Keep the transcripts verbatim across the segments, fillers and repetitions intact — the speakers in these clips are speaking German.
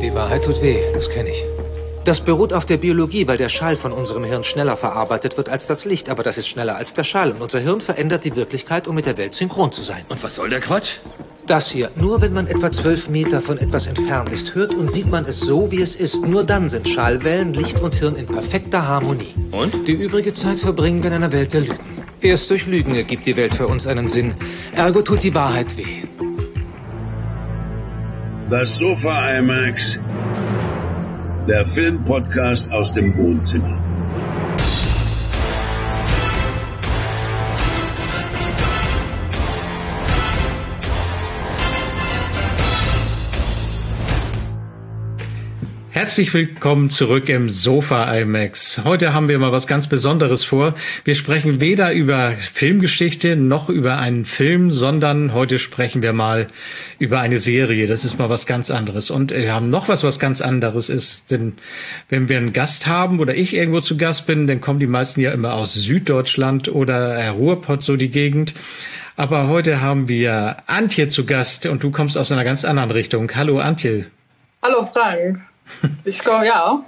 Die Wahrheit tut weh, das kenne ich. Das beruht auf der Biologie, weil der Schall von unserem Hirn schneller verarbeitet wird als das Licht. Aber das ist schneller als der Schall. Und unser Hirn verändert die Wirklichkeit, um mit der Welt synchron zu sein. Und was soll der Quatsch? Das hier. Nur wenn man etwa zwölf Meter von etwas entfernt ist, hört und sieht man es so, wie es ist. Nur dann sind Schallwellen, Licht und Hirn in perfekter Harmonie. Und? Die übrige Zeit verbringen wir in einer Welt der Lügen. Erst durch Lügen ergibt die Welt für uns einen Sinn. Ergo tut die Wahrheit weh. Das Sofa IMAX, der Filmpodcast aus dem Wohnzimmer. Herzlich willkommen zurück im Sofa IMAX. Heute haben wir mal was ganz Besonderes vor. Wir sprechen weder über Filmgeschichte noch über einen Film, sondern heute sprechen wir mal über eine Serie. Das ist mal was ganz anderes. Und wir haben noch was, was ganz anderes ist. Denn wenn wir einen Gast haben oder ich irgendwo zu Gast bin, dann kommen die meisten ja immer aus Süddeutschland oder Ruhrpott, so die Gegend. Aber heute haben wir Antje zu Gast und du kommst aus einer ganz anderen Richtung. Hallo Antje. Hallo Frank. Ich komme, ja.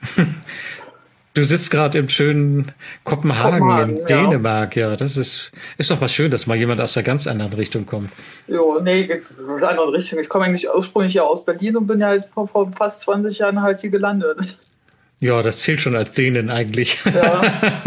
Du sitzt gerade im schönen Kopenhagen, Kopenhagen in Dänemark. Ja, das ist, ist doch was schön, dass mal jemand aus einer ganz anderen Richtung kommt. Jo, nee, aus einer anderen Richtung. Ich komme eigentlich ursprünglich ja aus Berlin und bin ja halt vor, vor fast zwanzig Jahren halt hier gelandet. Ja, das zählt schon als Dänen eigentlich. Ja,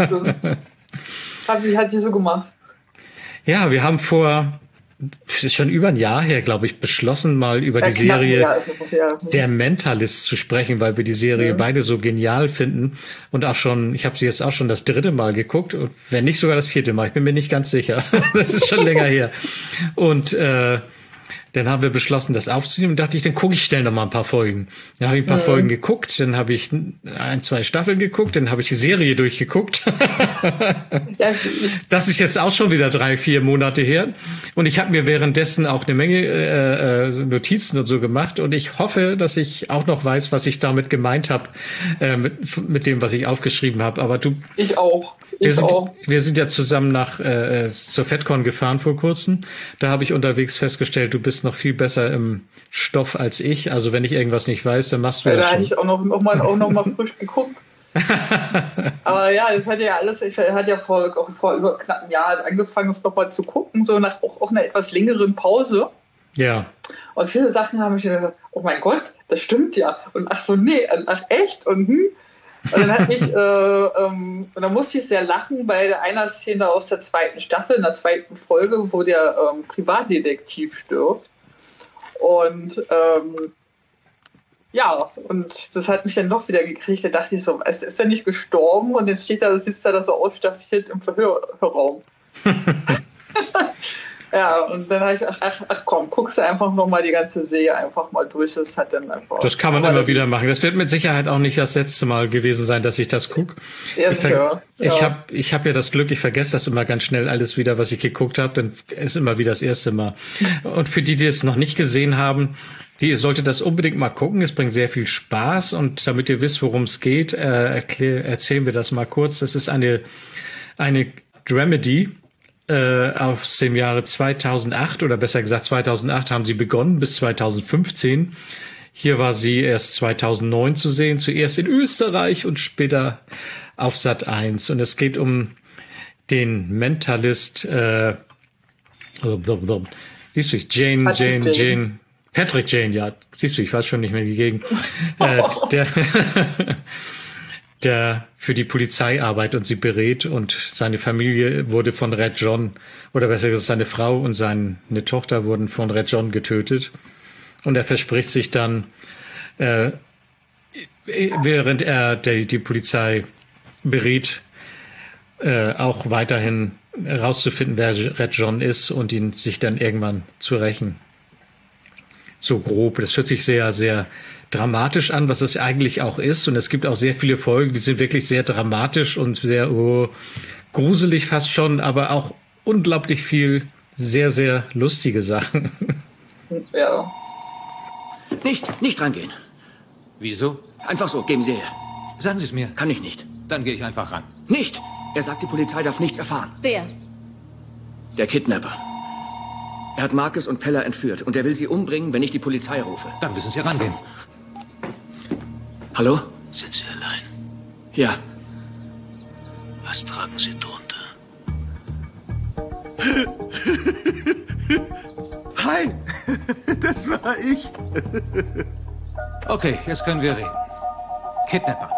hat sich, hat sich so gemacht. Ja, wir haben vor... Es ist schon über ein Jahr her, glaube ich, beschlossen, mal über ja, die Serie ja, ja. Der Mentalist zu sprechen, weil wir die Serie ja. beide so genial finden. Und auch schon, ich habe sie jetzt auch schon das dritte Mal geguckt, und wenn nicht sogar das vierte Mal, ich bin mir nicht ganz sicher. Das ist schon länger her. Und äh, dann haben wir beschlossen, das aufzunehmen. Und dachte ich, dann gucke ich schnell noch mal ein paar Folgen. Dann habe ich ein paar mhm. Folgen geguckt, dann habe ich ein, zwei Staffeln geguckt, dann habe ich die Serie durchgeguckt. Ja. Das ist jetzt auch schon wieder drei, vier Monate her. Und ich habe mir währenddessen auch eine Menge äh, Notizen und so gemacht. Und ich hoffe, dass ich auch noch weiß, was ich damit gemeint habe, äh, mit, mit dem, was ich aufgeschrieben habe. Aber du... Ich auch. Wir ich sind, auch. wir sind ja zusammen nach äh, zur FedCon gefahren vor kurzem. Da habe ich unterwegs festgestellt, du bist noch viel besser im Stoff als ich. Also wenn ich irgendwas nicht weiß, dann machst du ja, das da schon. Da hatte ich auch noch, noch, mal, auch noch mal frisch geguckt. Aber ja, das hat ja alles, ich hatte ja vor, vor über knapp einem Jahr halt angefangen, das nochmal zu gucken, so nach auch, auch einer etwas längeren Pause. Ja. Und viele Sachen haben mich gedacht, oh mein Gott, das stimmt ja. Und ach so, nee, ach echt? Und hm. Und dann hat mich, äh, ähm, und dann musste ich sehr lachen bei einer Szene aus der zweiten Staffel, in der zweiten Folge, wo der ähm, Privatdetektiv stirbt. Und ähm, ja, und das hat mich dann noch wieder gekriegt. Da dachte ich so, ist, ist er nicht gestorben? Und jetzt steht da, sitzt er da so ausstaffiert im Verhörraum. Ja, und dann habe ich, ach, ach, ach komm, guckst du einfach nochmal die ganze Serie einfach mal durch. Das hat dann einfach. Das kann man immer wieder machen. Das wird mit Sicherheit auch nicht das letzte Mal gewesen sein, dass ich das gucke. Ja, ich ver- ich ja. habe ich hab ja das Glück, ich vergesse das immer ganz schnell alles wieder, was ich geguckt habe. Dann ist immer wieder das erste Mal. Und für die, die es noch nicht gesehen haben, die solltet das unbedingt mal gucken. Es bringt sehr viel Spaß. Und damit ihr wisst, worum es geht, äh, erklär, erzählen wir das mal kurz. Das ist eine, eine Dramedy. Äh, aus dem Jahre zweitausendacht oder besser gesagt zweitausendacht haben sie begonnen bis zweitausendfünfzehn. Hier war sie erst zweitausendneun zu sehen, zuerst in Österreich und später auf Sat eins. Und es geht um den Mentalist, äh, siehst du, Jane, Patrick Jane, Jane. Jane, Patrick Jane, ja, siehst du, ich weiß schon nicht mehr die Gegend. äh, der der für die Polizei arbeitet und sie berät, und seine Familie wurde von Red John, oder besser gesagt seine Frau und seine Tochter wurden von Red John getötet. Und er verspricht sich dann, äh, während er die, die Polizei berät, äh, auch weiterhin herauszufinden, wer Red John ist und ihn sich dann irgendwann zu rächen. So grob. Das hört sich sehr, sehr dramatisch an, was es eigentlich auch ist. Und es gibt auch sehr viele Folgen, die sind wirklich sehr dramatisch und sehr oh, gruselig fast schon, aber auch unglaublich viel sehr, sehr lustige Sachen. Ja. Nicht, nicht rangehen. Wieso? Einfach so, geben Sie her. Sagen Sie es mir. Kann ich nicht. Dann gehe ich einfach ran. Nicht! Er sagt, die Polizei darf nichts erfahren. Wer? Der Kidnapper. Er hat Marcus und Pella entführt und er will sie umbringen, wenn ich die Polizei rufe. Dann müssen Sie rangehen. Hallo? Sind Sie allein? Ja. Was tragen Sie drunter? Hi, das war ich. Okay, jetzt können wir reden. Kidnapper.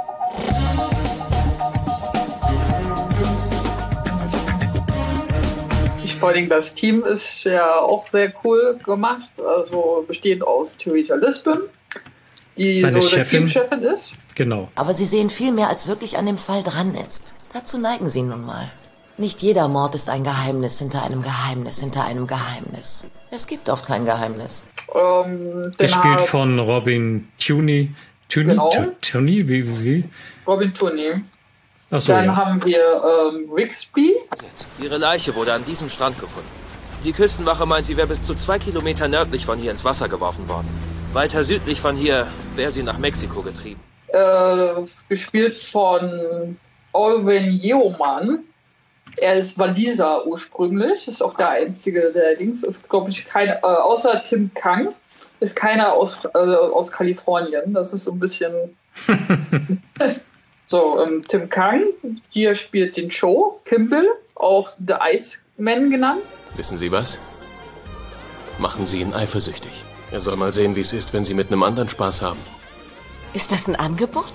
Vor allem das Team ist ja auch sehr cool gemacht, also bestehend aus Theresa Lisbon, die Seine so Chefin. die Teamchefin ist. Genau. Aber Sie sehen viel mehr, als wirklich an dem Fall dran ist. Dazu neigen Sie nun mal. Nicht jeder Mord ist ein Geheimnis hinter einem Geheimnis hinter einem Geheimnis. Es gibt oft kein Geheimnis. Ähm, Gespielt von Robin Tunney. Tunney? Genau. Tunney? Wie, wie, wie? Robin Tunney. Ach so, Dann ja. haben wir ähm, Rigsby. Ihre Leiche wurde an diesem Strand gefunden. Die Küstenwache meint, sie wäre bis zu zwei Kilometer nördlich von hier ins Wasser geworfen worden. Weiter südlich von hier wäre sie nach Mexiko getrieben. Äh, gespielt von Owen Yeoman. Er ist Waliser ursprünglich, ist auch der einzige, der Dings ist, glaube ich, kein, äh, außer Tim Kang, ist keiner aus, äh, aus Kalifornien. Das ist so ein bisschen... So, ähm, Tim Kang, hier spielt den Cho, Kimball, auch The Iceman genannt. Wissen Sie was? Machen Sie ihn eifersüchtig. Er soll mal sehen, wie es ist, wenn Sie mit einem anderen Spaß haben. Ist das ein Angebot?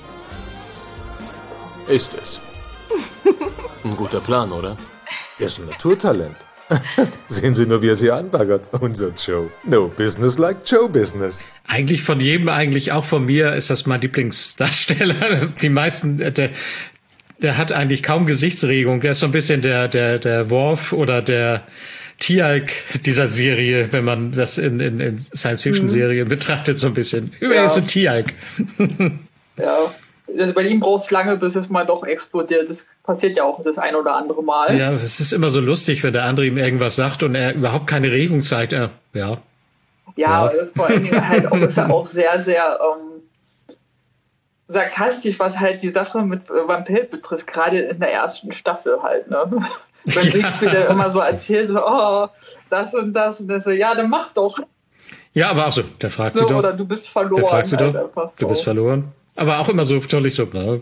Ist es. Ein guter Plan, oder? Er ist ein Naturtalent. Sehen Sie nur, wie er sie anbaggert. Unser Joe. No business like Joe business. Eigentlich von jedem, eigentlich auch von mir, ist das mein Lieblingsdarsteller. Die meisten, der, der hat eigentlich kaum Gesichtsregung. Der ist so ein bisschen der, der, der Worf oder der Tialk dieser Serie, wenn man das in, in, in Science-Fiction-Serien mhm. betrachtet, so ein bisschen. Übrigens ja. Ein Tialk. Ja. Also bei ihm braucht es lange, bis es mal doch explodiert. Das passiert ja auch das ein oder andere Mal. Ja, es ist immer so lustig, wenn der andere ihm irgendwas sagt und er überhaupt keine Regung zeigt. Er, ja. Ja, ja. Vor allen Dingen halt auch, ist er auch sehr, sehr ähm, sarkastisch, was halt die Sache mit äh, Van Pelt betrifft, gerade in der ersten Staffel halt, ne? Wenn Rigsby ja. immer so erzählt, so, oh, das und das und das, so, ja, dann mach doch. Ja, aber auch so, der fragt so, sie doch. Oder du bist verloren. Der fragt sie halt doch, so. Du bist verloren. Aber auch immer so völlig so. Ne?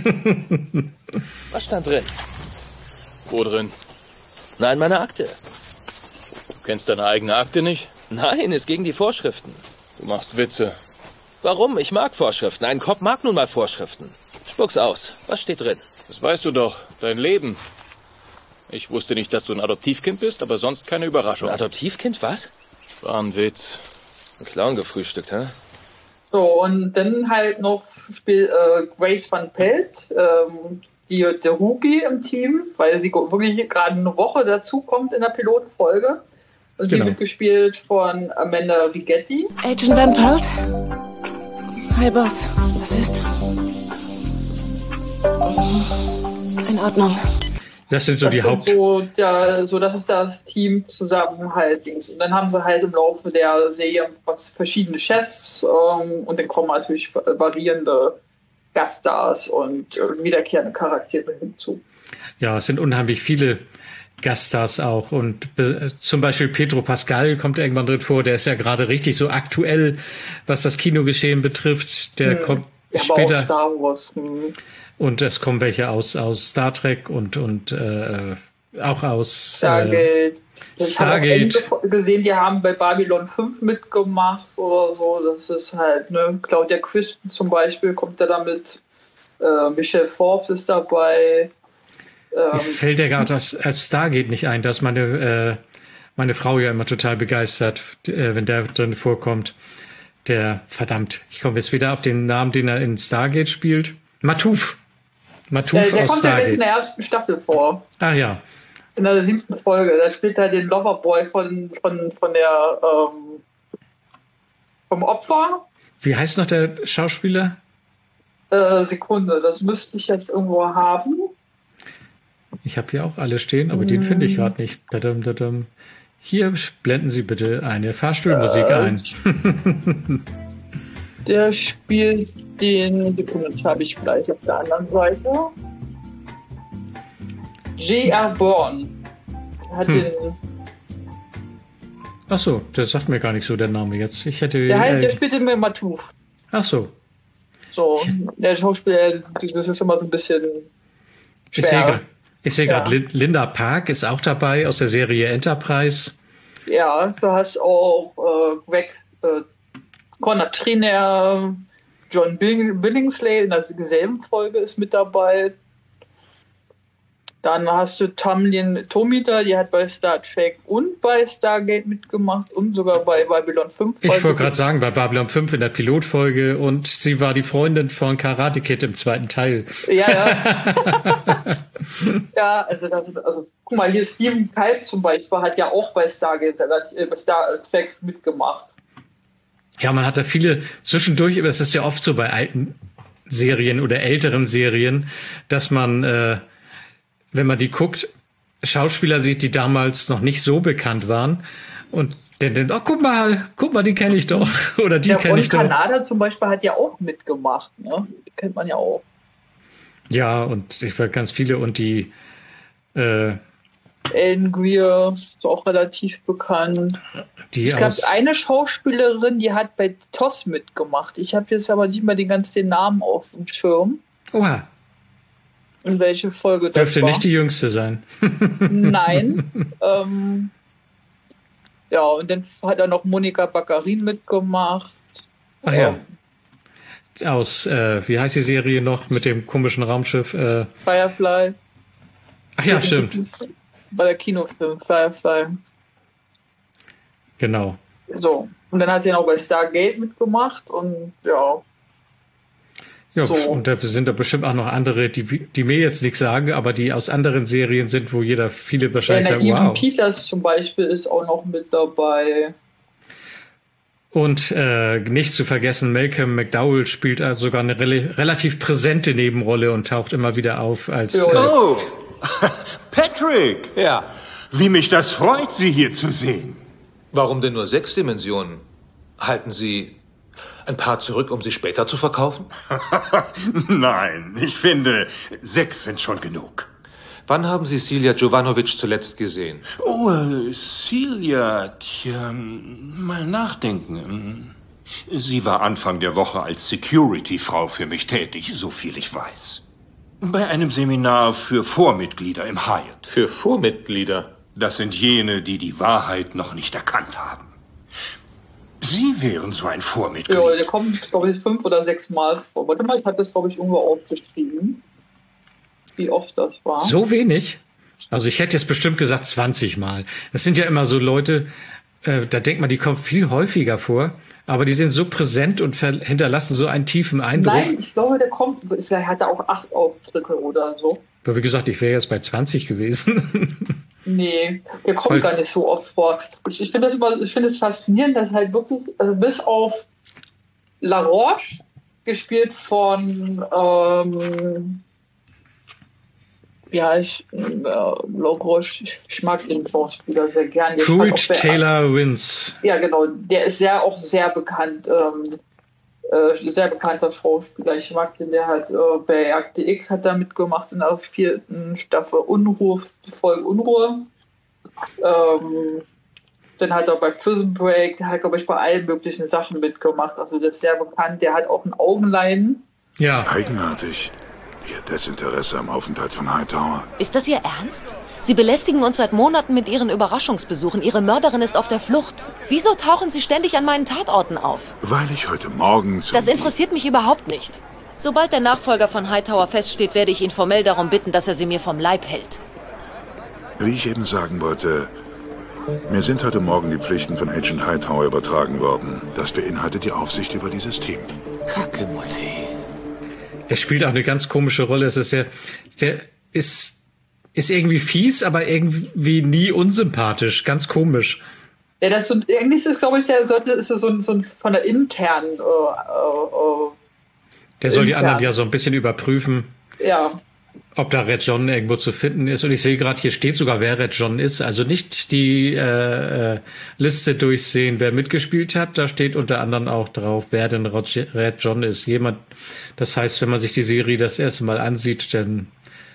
Was stand drin? Wo drin? Nein, meine Akte. Du kennst deine eigene Akte nicht? Nein, ist gegen die Vorschriften. Du machst Witze. Warum? Ich mag Vorschriften. Ein Cop mag nun mal Vorschriften. Spuck's aus. Was steht drin? Das weißt du doch. Dein Leben. Ich wusste nicht, dass du ein Adoptivkind bist, aber sonst keine Überraschung. Ein Adoptivkind? Was? War ein Witz. Ein Clown gefrühstückt, hä? So, und dann halt noch spielt äh, Grace Van Pelt, ähm, die der Rookie im Team, weil sie wirklich gerade eine Woche dazu kommt in der Pilotfolge. Und sie genau. wird gespielt von Amanda Rigetti. Agent Van Pelt? Hi, Boss. Was ist? In Ordnung. Das sind so das die Haupt... So, ja, so, das ist das Team zusammen halt. Und dann haben sie halt im Laufe der Serie was verschiedene Chefs ähm, und dann kommen natürlich variierende Gaststars und äh, wiederkehrende Charaktere hinzu. Ja, es sind unheimlich viele Gaststars auch. Und äh, zum Beispiel Pedro Pascal kommt irgendwann drin vor. Der ist ja gerade richtig so aktuell, was das Kinogeschehen betrifft. Der hm. kommt ja, später... Aber auch Star Wars. Hm. Und es kommen welche aus, aus Star Trek und, und äh, auch aus Stargate. Äh, das Stargate. Ich habe gesehen, die haben bei Babylon fünf mitgemacht oder so. Das ist halt, ne, Claudia Christen zum Beispiel kommt da damit. Äh, Michelle Forbes ist dabei. Ähm, Mir fällt ja gerade als, als Stargate nicht ein, dass meine, äh, meine Frau ja immer total begeistert, äh, wenn der drin vorkommt. Der, verdammt, ich komme jetzt wieder auf den Namen, den er in Stargate spielt. Matuf. Matuf der, der aus kommt Stargate. ja in der ersten Staffel vor. Ach ja. In der siebten Folge. Da spielt er den Loverboy von, von, von der ähm, vom Opfer. Wie heißt noch der Schauspieler? Äh, Sekunde, das müsste ich jetzt irgendwo haben. Ich habe hier auch alle stehen, aber mm. den finde ich gerade nicht. Dadum, dadum. Hier blenden Sie bitte eine Fahrstuhlmusik äh, ein. Der spielt den, Sekunde, habe ich gleich auf der anderen Seite. J R. Bourne. Hat hm. den. Ach so, das sagt mir gar nicht so der Name jetzt. Ich hätte. Der, halt, äh, der spielt den mit Matuf. Ach so. So, der Schauspieler, das ist immer so ein bisschen schwer. Ich sehe gerade, ja. Linda Park ist auch dabei aus der Serie Enterprise. Ja, du hast auch äh, Greg äh, Conrad Triner, John Billingsley in derselben Folge ist mit dabei. Dann hast du Tamlin Tomita, die hat bei Star Trek und bei Stargate mitgemacht und sogar bei Babylon fünf. Ich wollte gerade sagen, bei Babylon fünf in der Pilotfolge, und sie war die Freundin von Karate Kid im zweiten Teil. Ja, ja. Ja, also, das, also guck mal, hier Steven Kalb zum Beispiel hat ja auch bei Stargate, äh, bei Star Trek mitgemacht. Ja, man hat da viele zwischendurch, aber es ist ja oft so bei alten Serien oder älteren Serien, dass man, äh, wenn man die guckt, Schauspieler sieht, die damals noch nicht so bekannt waren und dann denkt, oh, guck mal, guck mal, die kenne ich doch. Oder die kenne ich doch. Kanada zum Beispiel hat ja auch mitgemacht, ne? Die kennt man ja auch. Ja, und ich war ganz viele und die äh, Ellen Greer ist auch relativ bekannt. Die es gab eine Schauspielerin, die hat bei T O S mitgemacht. Ich habe jetzt aber nicht mehr den ganzen den Namen auf dem Schirm. Oha. In welche Folge das Dürfte war. nicht die jüngste sein. Nein. ähm, ja, und dann hat er noch Monika Baccarin mitgemacht. Ach ja. Ähm, Aus, äh, wie heißt die Serie noch mit dem komischen Raumschiff? Äh, Firefly. Ach ja, stimmt. Bei der Kinofilm Firefly. Genau. So. Und dann hat sie auch bei Stargate mitgemacht und ja. Ja, so. Und da sind da bestimmt auch noch andere, die, die mir jetzt nichts sagen, aber die aus anderen Serien sind, wo jeder viele wahrscheinlich ja, sagt, Evan wow. Peters zum Beispiel ist auch noch mit dabei. Und äh, nicht zu vergessen, Malcolm McDowell spielt also sogar eine re- relativ präsente Nebenrolle und taucht immer wieder auf als... Ja. Äh, oh, Patrick! Ja. Wie mich das freut, Sie hier zu sehen. Warum denn nur sechs Dimensionen? Halten Sie ein paar zurück, um sie später zu verkaufen? Nein, ich finde, sechs sind schon genug. Wann haben Sie Silja Jovanovic zuletzt gesehen? Oh, äh, Silja, tja, mal nachdenken. Sie war Anfang der Woche als Security-Frau für mich tätig, so viel ich weiß. Bei einem Seminar für Vormitglieder im Hyatt. Für Vormitglieder? Das sind jene, die die Wahrheit noch nicht erkannt haben. Sie wären so ein Vormitglied. Ja, der kommt, glaube ich, fünf oder sechs Mal vor. Warte mal, ich habe das, glaube ich, irgendwo aufgeschrieben, wie oft das war. So wenig? Also ich hätte jetzt bestimmt gesagt zwanzig Mal. Das sind ja immer so Leute, äh, da denkt man, die kommen viel häufiger vor, aber die sind so präsent und ver- hinterlassen so einen tiefen Eindruck. Nein, ich glaube, der kommt, vielleicht hat er auch acht Auftritte oder so. Aber wie gesagt, ich wäre jetzt bei zwanzig gewesen. Nee, der kommt Weil, gar nicht so oft vor. Ich, ich finde das immer, ich finde es faszinierend, dass halt wirklich, also bis auf La Roche, gespielt von, ähm, ja, ich, äh, La Roche, ich, ich mag den Schauspieler sehr gern. Pruitt Taylor Vince. Ja, genau, der ist ja auch sehr bekannt, ähm, äh, sehr bekannter Schauspieler. Ich mag den, der hat äh, bei Akte X hat er mitgemacht in der vierten Staffel Unruhe, die Folge Unruhe. Ähm, dann hat er bei Prison Break, der hat, glaube ich, bei allen möglichen Sachen mitgemacht. Also der ist sehr bekannt. Der hat auch ein Augenleiden. Ja. Eigenartig. Ihr Desinteresse am Aufenthalt von Hightower. Ist das Ihr Ernst? Sie belästigen uns seit Monaten mit Ihren Überraschungsbesuchen. Ihre Mörderin ist auf der Flucht. Wieso tauchen Sie ständig an meinen Tatorten auf? Weil ich heute Morgen zum... Das interessiert mich überhaupt nicht. Sobald der Nachfolger von Hightower feststeht, werde ich ihn formell darum bitten, dass er sie mir vom Leib hält. Wie ich eben sagen wollte, mir sind heute Morgen die Pflichten von Agent Hightower übertragen worden. Das beinhaltet die Aufsicht über dieses Team. Kackemutzi. Er spielt auch eine ganz komische Rolle. Es ist ja, der ist... Ist irgendwie fies, aber irgendwie nie unsympathisch. Ganz komisch. Ja, das so, eigentlich ist, glaube ich, der sollte ist so ein, so ein von der internen. Äh, äh, der soll intern. Die anderen ja so ein bisschen überprüfen. Ja. Ob da Red John irgendwo zu finden ist. Und ich sehe gerade, hier steht sogar, wer Red John ist. Also nicht die äh, äh, Liste durchsehen, wer mitgespielt hat. Da steht unter anderem auch drauf, wer denn Red John ist. Jemand. Das heißt, wenn man sich die Serie das erste Mal ansieht, dann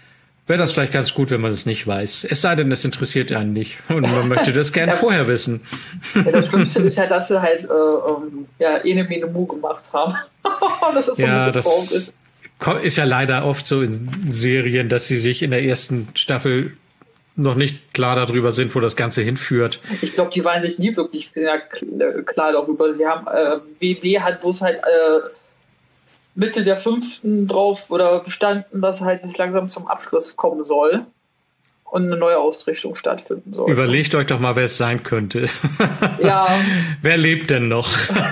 wäre das vielleicht ganz gut, wenn man es nicht weiß. Es sei denn, es interessiert einen nicht und man möchte das gern ja, vorher wissen. Ja, das Schlimmste ist ja, dass sie halt äh, ähm, ja, Ene Mene Mu gemacht haben. Das ist so ja, ein bisschen das ist ja leider oft so in Serien, dass sie sich in der ersten Staffel noch nicht klar darüber sind, wo das Ganze hinführt. Ich glaube, die waren sich nie wirklich klar darüber. Sie haben, äh, W W hat bloß halt äh, Mitte der fünften drauf oder bestanden, dass halt es langsam zum Abschluss kommen soll und eine neue Ausrichtung stattfinden soll. Überlegt euch doch mal, wer es sein könnte. Ja. Wer lebt denn noch?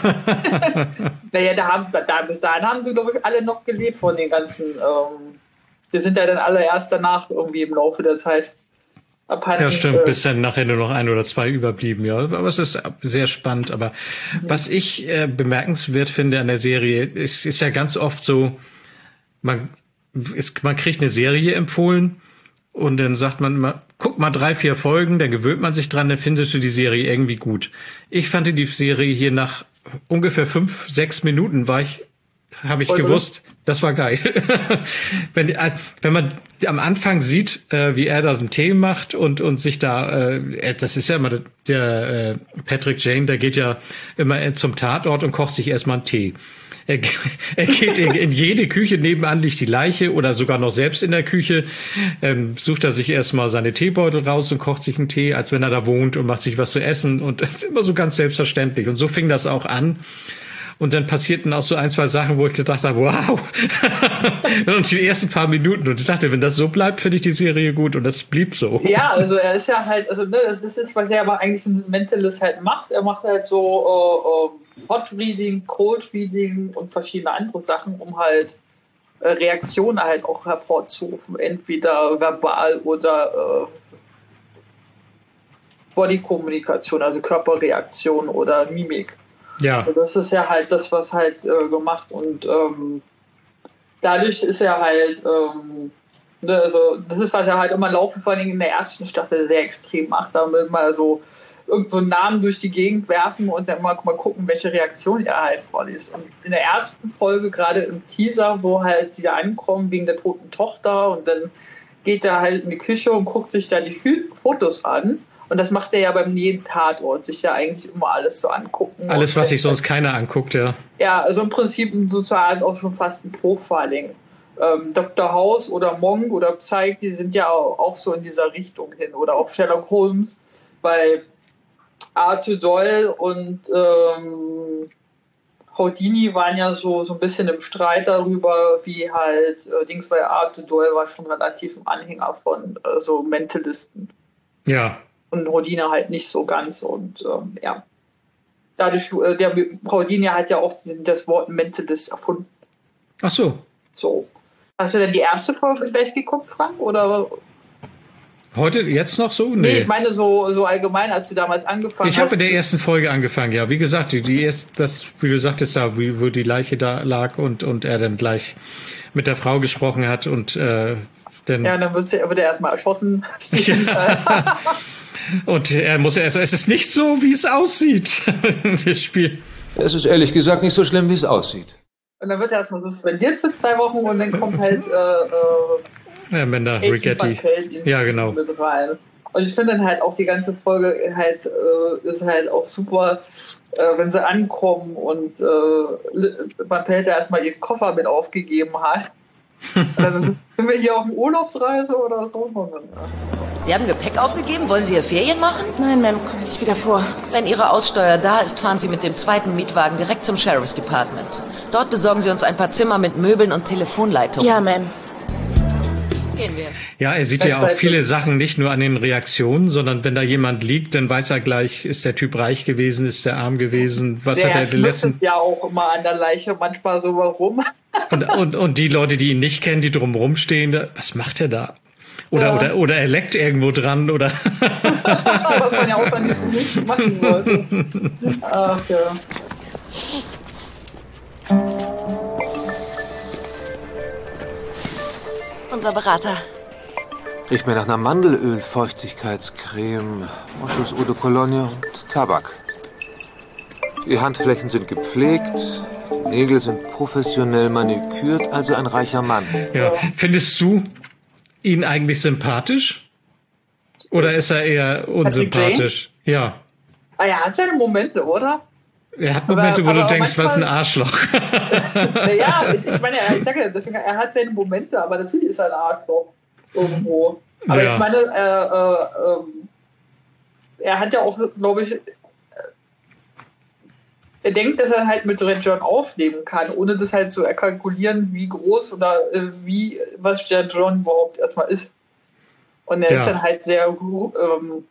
Naja, da haben, da, bis dahin haben sie, glaube ich, alle noch gelebt von den ganzen. Ähm, wir sind ja dann alle erst danach irgendwie im Laufe der Zeit. Ja, stimmt, äh, bis dann nachher nur noch ein oder zwei überblieben, ja. Aber es ist sehr spannend. Aber mhm. was ich äh, bemerkenswert finde an der Serie, ist, ist ja ganz oft so, man, ist, man kriegt eine Serie empfohlen und dann sagt man mal, guck mal drei, vier Folgen, dann gewöhnt man sich dran, dann findest du die Serie irgendwie gut. Ich fand die Serie hier nach ungefähr fünf, sechs Minuten war ich habe ich Voll gewusst, drin. Das war geil. wenn, also, wenn man am Anfang sieht, äh, wie er da einen Tee macht und und sich da, äh, das ist ja immer der, der äh, Patrick Jane, der geht ja immer zum Tatort und kocht sich erstmal einen Tee. Er, er geht in, in jede Küche, nebenan liegt die Leiche oder sogar noch selbst in der Küche, ähm, sucht er sich erstmal seine Teebeutel raus und kocht sich einen Tee, als wenn er da wohnt und macht sich was zu essen und das ist immer so ganz selbstverständlich. Und so fing das auch an. Und dann passierten auch so ein, zwei Sachen, wo ich gedacht habe, wow. Und die ersten paar Minuten. Und ich dachte, wenn das so bleibt, finde ich die Serie gut. Und das blieb so. Ja, also er ist ja halt, also ne, das ist, was er aber eigentlich ein Mentalist halt macht. Er macht halt so äh, Hot Reading, Cold Reading und verschiedene andere Sachen, um halt äh, Reaktionen halt auch hervorzurufen. Entweder verbal oder äh, Bodykommunikation, also Körperreaktion oder Mimik. Ja. Also das ist ja halt das, was halt äh, gemacht und ähm, dadurch ist er halt, ähm, ne, also das ist, was er halt immer laufen, vor allem in der ersten Staffel sehr extrem macht, damit mal so irgend so einen Namen durch die Gegend werfen und dann mal, mal gucken, welche Reaktion er halt vorliest. Und in der ersten Folge, gerade im Teaser, wo halt die da ankommen wegen der toten Tochter und dann geht er halt in die Küche und guckt sich da die Fotos an. Und das macht er ja beim jeden Tatort, sich ja eigentlich immer alles so angucken. Alles, was sich sonst keiner anguckt, ja. Ja, also im Prinzip sozusagen auch schon fast ein Profiling. Ähm, Doktor House oder Monk oder Psyche, die sind ja auch, auch so in dieser Richtung hin. Oder auch Sherlock Holmes bei Arthur Doyle und ähm, Houdini waren ja so, so ein bisschen im Streit darüber, wie halt äh, Dings, weil Arthur Doyle war schon relativ ein Anhänger von äh, so Mentalisten. Ja. Und Houdini halt nicht so ganz. Und ähm, ja, dadurch, äh, der Houdini hat ja auch das Wort Mentalist erfunden. Ach so. So. Hast du denn die erste Folge gleich geguckt, Frank? Oder? Heute, jetzt noch so? Nee, nee ich meine so, so allgemein, als du damals angefangen ich hast. Ich habe in der ersten Folge angefangen, ja. Wie gesagt, die, die erst, das, wie du sagtest, da, wie, wo die Leiche da lag und, und er dann gleich mit der Frau gesprochen hat und äh, dann. Ja, dann wird er erstmal erschossen. Ja. Und er muss erst, es ist nicht so, wie es aussieht, das Spiel. Es ist ehrlich gesagt nicht so schlimm, wie es aussieht. Und dann wird er erstmal suspendiert für zwei Wochen und dann kommt halt, äh, äh, ja, Amanda Rigetti. Ja, genau. Mit rein. Und ich finde dann halt auch die ganze Folge halt, äh, ist halt auch super, äh, wenn sie ankommen und äh, Van Pelt erstmal ihren Koffer mit aufgegeben hat. Dann sind wir hier auf einer Urlaubsreise oder so? Sie haben Gepäck aufgegeben? Wollen Sie hier Ferien machen? Nein, Ma'am, komm nicht wieder vor. Wenn Ihre Aussteuer da ist, fahren Sie mit dem zweiten Mietwagen direkt zum Sheriff's Department. Dort besorgen Sie uns ein paar Zimmer mit Möbeln und Telefonleitungen. Ja, Ma'am. Gehen wir. Ja, er sieht ja auch viele Sachen nicht nur an den Reaktionen, sondern wenn da jemand liegt, dann weiß er gleich, ist der Typ reich gewesen, ist der arm gewesen, was der hat er gelassen. Ja, auch immer an der Leiche manchmal so warum. Und, und, und die Leute, die ihn nicht kennen, die drumherum stehen, was macht er da? Oder, ja. oder, oder er leckt irgendwo dran, oder? Was man ja auch dann nicht, nicht machen sollte. Ach, ja. Unser Berater. Riecht mir nach einer Mandelöl, Feuchtigkeitscreme, Moschus Eau de Cologne und Tabak. Die Handflächen sind gepflegt, die Nägel sind professionell manikürt, also ein reicher Mann. Ja, findest du, ihn eigentlich sympathisch? Oder ist er eher unsympathisch? Ja. Ah, er hat seine Momente, oder? Er hat Momente, aber, wo du denkst, was ein Arschloch. Naja, ich, ich meine, ich sage ja, deswegen, er hat seine Momente, aber natürlich ist er ein Arschloch irgendwo. Aber ja. ich meine, äh, äh, äh, er hat ja auch, glaube ich, er denkt, dass er halt mit Red John aufnehmen kann, ohne das halt zu erkalkulieren, wie groß oder äh, wie, was der John überhaupt erstmal ist. Und er ja. ist dann halt sehr, ähm,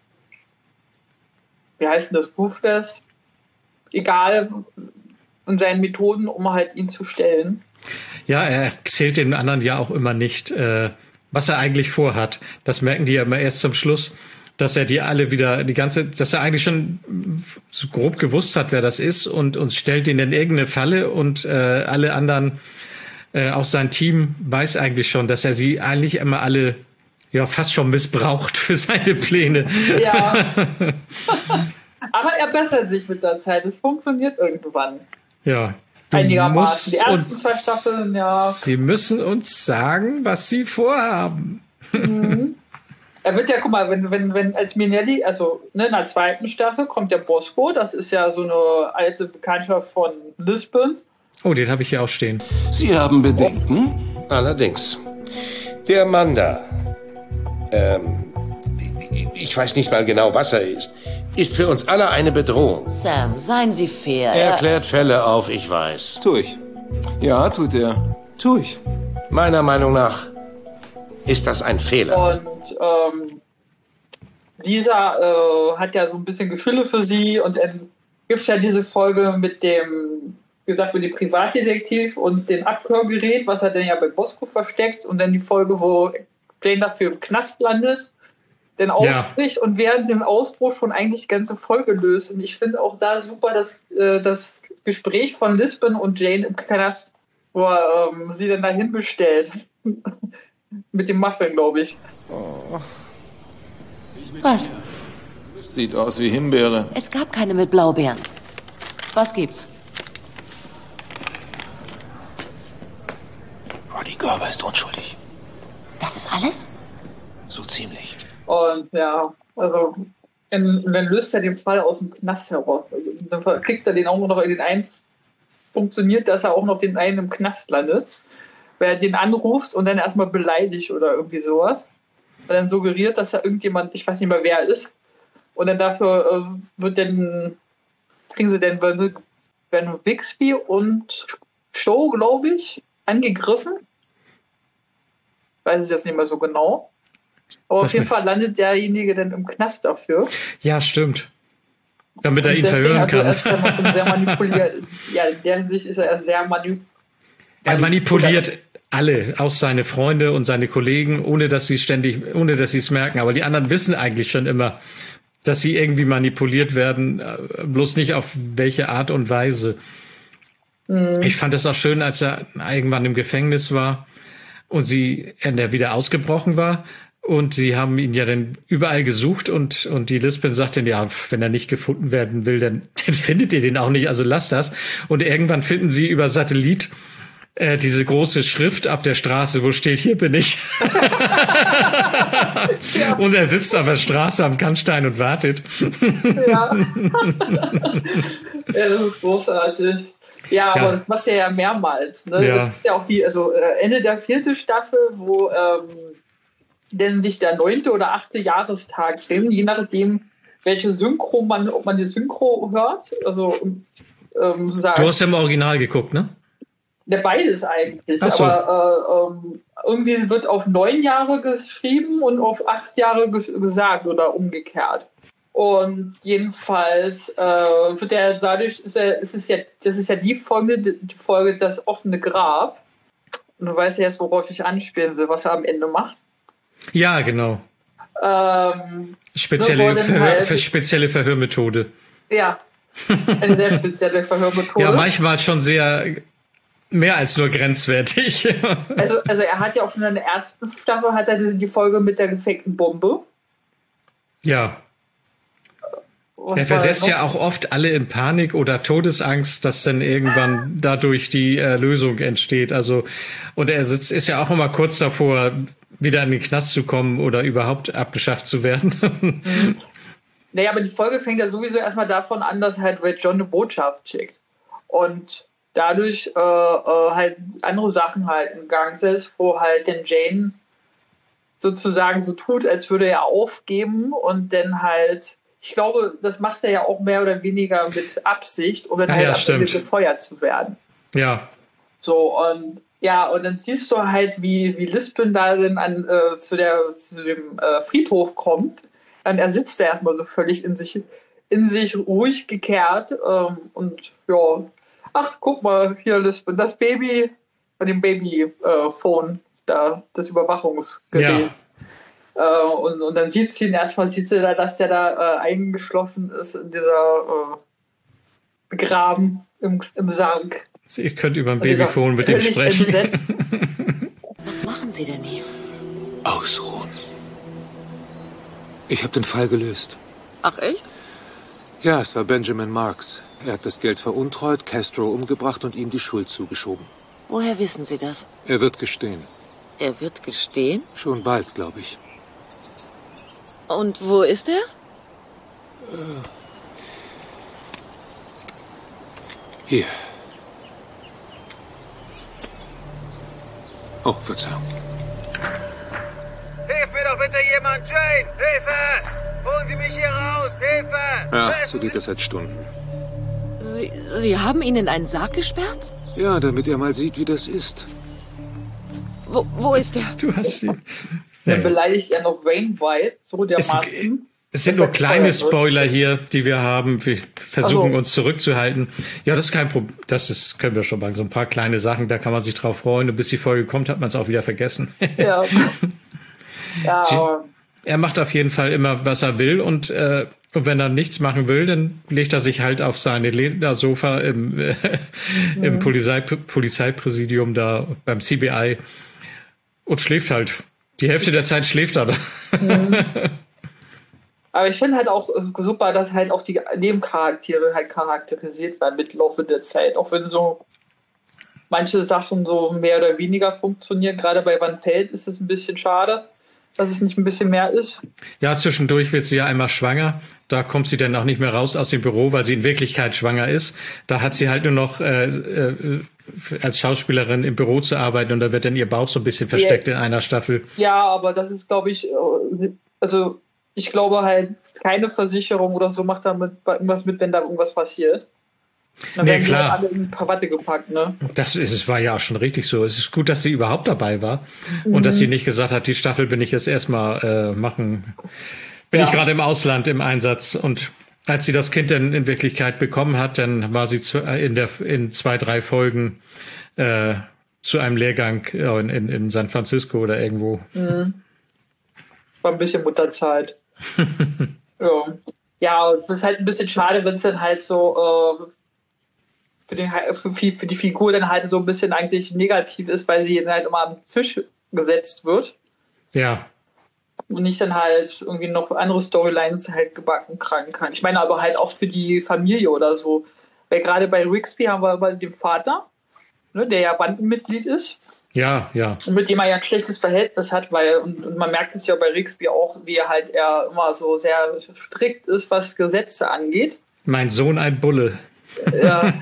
wie heißt denn das, ruthless, egal in seinen Methoden, um halt ihn zu stellen. Ja, er erzählt den anderen ja auch immer nicht, äh, was er eigentlich vorhat. Das merken die ja immer erst zum Schluss, dass er die alle wieder, die ganze, dass er eigentlich schon so grob gewusst hat, wer das ist und uns stellt ihn in irgendeine Falle und äh, alle anderen, äh, auch sein Team weiß eigentlich schon, dass er sie eigentlich immer alle ja fast schon missbraucht für seine Pläne. Ja. Aber er bessert sich mit der Zeit. Es funktioniert irgendwann. Ja. Einigermaßen. Die ersten zwei Staffeln, ja. Sie müssen uns sagen, was sie vorhaben. Mhm. Er wird ja, guck mal, wenn, wenn, wenn als Minelli, also ne, in der zweiten Staffel kommt der Bosco, das ist ja so eine alte Bekanntschaft von Lisbon. Oh, den habe ich hier auch stehen. Sie haben Bedenken? Allerdings. Der Mann da, ähm, ich weiß nicht mal genau, was er ist, ist für uns alle eine Bedrohung. Sam, seien Sie fair. Er klärt Fälle auf, ich weiß. Tu ich. Ja, tut er. Tu ich. Meiner Meinung nach ist das ein Fehler. Und ähm, dieser äh, hat ja so ein bisschen Gefühle für sie und dann gibt es ja diese Folge mit dem, wie gesagt, mit dem Privatdetektiv und dem Abhörgerät, was er dann ja bei Bosco versteckt und dann die Folge, wo Jane dafür im Knast landet, dann ausbricht ja. und während dem Ausbruch schon eigentlich die ganze Folge löst. Und ich finde auch da super, dass äh, das Gespräch von Lisbon und Jane im Knast, wo er ähm, sie dann dahin bestellt. Mit dem Muffin, glaube ich. Oh. Was? Sieht aus wie Himbeere. Es gab keine mit Blaubeeren. Was gibt's? Roddy Gerber ist unschuldig. Das ist alles? So ziemlich. Und ja, also in, dann löst er den Fall aus dem Knast heraus. Also, dann kriegt er den auch noch in den einen. Funktioniert, dass er auch noch den einen im Knast landet. Wer den anruft und dann erstmal beleidigt oder irgendwie sowas. Und dann suggeriert, dass er irgendjemand, ich weiß nicht mehr, wer er ist. Und dann dafür äh, wird dann, kriegen sie dann, werden Bixby und Show, glaube ich, angegriffen. Weiß es jetzt nicht mehr so genau. Aber das auf jeden Fall landet derjenige dann im Knast dafür. Ja, stimmt. Damit er ihn verhören kann. Also er ist sehr manipuliert. Ja, in der Hinsicht ist er sehr manipuliert. Er manipuliert alle, auch seine Freunde und seine Kollegen, ohne dass sie ständig, ohne dass sie es merken. Aber die anderen wissen eigentlich schon immer, dass sie irgendwie manipuliert werden, bloß nicht auf welche Art und Weise. Mhm. Ich fand es auch schön, als er irgendwann im Gefängnis war und sie, er wieder ausgebrochen war. Und sie haben ihn ja dann überall gesucht und, und die Lisbon sagt dann, ja, wenn er nicht gefunden werden will, dann, dann findet ihr den auch nicht, also lasst das. Und irgendwann finden sie über Satellit äh, diese große Schrift auf der Straße, wo steht, hier bin ich. Ja. Und er sitzt auf der Straße am Kannstein und wartet. Ja. Ja, das ist großartig. Ja, aber ja. Das macht er ja mehrmals. Ne? Ja. Das ist ja auch die, also äh, Ende der vierten Staffel, wo ähm, denn sich der neunte oder achte Jahrestag finden, je nachdem, welche Synchro man, ob man die Synchro hört. Also, ähm, sagt, du hast ja im Original geguckt, ne? Ja, beides eigentlich. Ach so. Aber äh, ähm, irgendwie wird auf neun Jahre geschrieben und auf acht Jahre ges- gesagt oder umgekehrt. Und jedenfalls äh, wird er dadurch, ist, er, ist es ja, das ist ja die Folge, die Folge Das offene Grab. Und du weißt ja jetzt, worauf ich anspielen will, was er am Ende macht. Ja, genau. Ähm, spezielle, so Verhör, halt, spezielle Verhörmethode. Ja, eine sehr spezielle Verhörmethode. Ja, manchmal schon sehr mehr als nur grenzwertig. also, also er hat ja auch schon in der ersten Staffel hat er die Folge mit der gefakten Bombe. Ja. Er versetzt ja auch oft alle in Panik oder Todesangst, dass dann irgendwann dadurch die äh, Lösung entsteht. Also, und er sitzt, ist ja auch immer kurz davor, wieder in den Knast zu kommen oder überhaupt abgeschafft zu werden. Mhm. Naja, aber die Folge fängt ja sowieso erstmal davon an, dass halt Red John eine Botschaft schickt. Und dadurch äh, äh, halt andere Sachen halt in Gang setzt, wo halt den Jane sozusagen so tut, als würde er aufgeben und dann halt, ich glaube, das macht er ja auch mehr oder weniger mit Absicht, um dann ah, halt ja, am Ende stimmt. gefeuert zu werden. Ja. So, und ja, und dann siehst du halt, wie, wie Lisbon da dann an, äh, zu, der, zu dem äh, Friedhof kommt. Und er sitzt da erstmal so völlig in sich, in sich ruhig gekehrt. Ähm, und ja, ach, guck mal, hier Lisbon, das Baby, bei dem Babyphone, äh, da, das Überwachungsgerät. Ja. Äh, und, und dann sieht sie ihn erstmal, sieht sie da, dass der da äh, eingeschlossen ist in dieser äh, begraben im, im Sarg. Ich könnte über ein Babyphone mit ihm sprechen. Entsetzt. Was machen Sie denn hier? Ausruhen. Ich habe den Fall gelöst. Ach, echt? Ja, es war Benjamin Marks. Er hat das Geld veruntreut, Castro umgebracht und ihm die Schuld zugeschoben. Woher wissen Sie das? Er wird gestehen. Er wird gestehen? Schon bald, glaube ich. Und wo ist er? Äh, hier. Oh, Verzeihung. Hilf mir doch bitte jemand, Jane! Hilfe! Holen Sie mich hier raus! Hilfe! Ja, so geht das seit Stunden. Sie, Sie haben ihn in einen Sarg gesperrt? Ja, damit er mal sieht, wie das ist. Wo, wo ist er? Du hast ihn. Dann ja, beleidigt er noch Wayne White, so dermaßen. Es sind nur kleine Spoiler hier, die wir haben. Wir versuchen also, uns zurückzuhalten. Ja, das ist kein Problem. Das ist, können wir schon machen. So ein paar kleine Sachen, da kann man sich drauf freuen. Und bis die Folge kommt, hat man es auch wieder vergessen. Ja. ja aber er macht auf jeden Fall immer, was er will. Und, äh, und wenn er nichts machen will, dann legt er sich halt auf seine Ledersofa im, äh, mhm. im Polizei, Polizeipräsidium da beim C B I und schläft halt. Die Hälfte der Zeit schläft er da. Mhm. Aber ich finde halt auch super, dass halt auch die Nebencharaktere halt charakterisiert werden mit Laufe der Zeit. Auch wenn so manche Sachen so mehr oder weniger funktionieren. Gerade bei Van Pelt ist es ein bisschen schade, dass es nicht ein bisschen mehr ist. Ja, zwischendurch wird sie ja einmal schwanger. Da kommt sie dann auch nicht mehr raus aus dem Büro, weil sie in Wirklichkeit schwanger ist. Da hat sie halt nur noch äh, äh, als Schauspielerin im Büro zu arbeiten und da wird dann ihr Bauch so ein bisschen versteckt ja. in einer Staffel. Ja, aber das ist, glaube ich, also ich glaube halt, keine Versicherung oder so macht damit irgendwas mit, wenn da irgendwas passiert. Dann nee, werden klar. Halt alle in Krawatte gepackt, ne? Das ist, es war ja auch schon richtig so. Es ist gut, dass sie überhaupt dabei war mhm. und dass sie nicht gesagt hat, die Staffel bin ich jetzt erstmal äh, machen. Bin ja. ich gerade im Ausland im Einsatz und als sie das Kind dann in Wirklichkeit bekommen hat, dann war sie in der in zwei, drei Folgen äh, zu einem Lehrgang in, in, in San Francisco oder irgendwo. Mhm. War ein bisschen Mutterzeit. ja. ja, es ist halt ein bisschen schade, wenn es dann halt so äh, für, den, für, für die Figur dann halt so ein bisschen eigentlich negativ ist, weil sie dann halt immer am Tisch gesetzt wird. Ja. Und nicht dann halt irgendwie noch andere Storylines halt gebacken kriegen kann. Ich meine aber halt auch für die Familie oder so. Weil gerade bei Rigsby haben wir aber den Vater, ne, der ja Bandenmitglied ist. Ja, ja. Und mit dem er ja ein schlechtes Verhältnis hat, weil, und, und man merkt es ja bei Rigsby auch, wie er halt er immer so sehr strikt ist, was Gesetze angeht. Mein Sohn ein Bulle. Ja.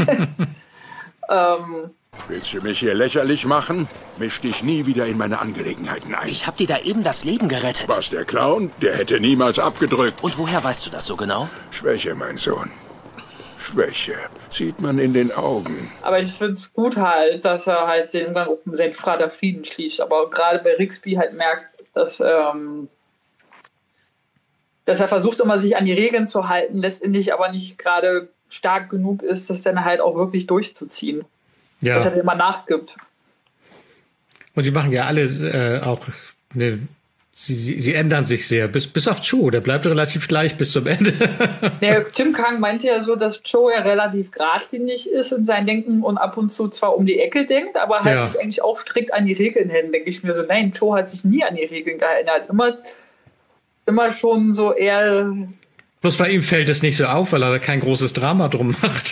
ähm, Willst du mich hier lächerlich machen? Misch dich nie wieder in meine Angelegenheiten ein. Ich hab dir da eben das Leben gerettet. Was, der Clown? Der hätte niemals abgedrückt. Und woher weißt du das so genau? Schwäche, mein Sohn. Schwäche. Sieht man in den Augen. Aber ich finde es gut halt, dass er halt den Umgang um seinen Vater Frieden schließt. Aber gerade bei Rigsby halt merkt, dass, ähm, dass er versucht immer, sich an die Regeln zu halten, letztendlich aber nicht gerade stark genug ist, das dann halt auch wirklich durchzuziehen. Ja. Dass er dem immer nachgibt. Und die machen ja alle äh, auch eine, sie, sie, sie ändern sich sehr, bis, bis auf Joe, der bleibt relativ gleich bis zum Ende. Der Tim Kang meinte ja so, dass Joe ja relativ geradlinig ist in seinem Denken und ab und zu zwar um die Ecke denkt, aber halt ja. sich eigentlich auch strikt an die Regeln hält. Denke ich mir so, nein, Joe hat sich nie an die Regeln gehalten. Er hat immer, immer schon so eher Bloß bei ihm fällt es nicht so auf, weil er da kein großes Drama drum macht.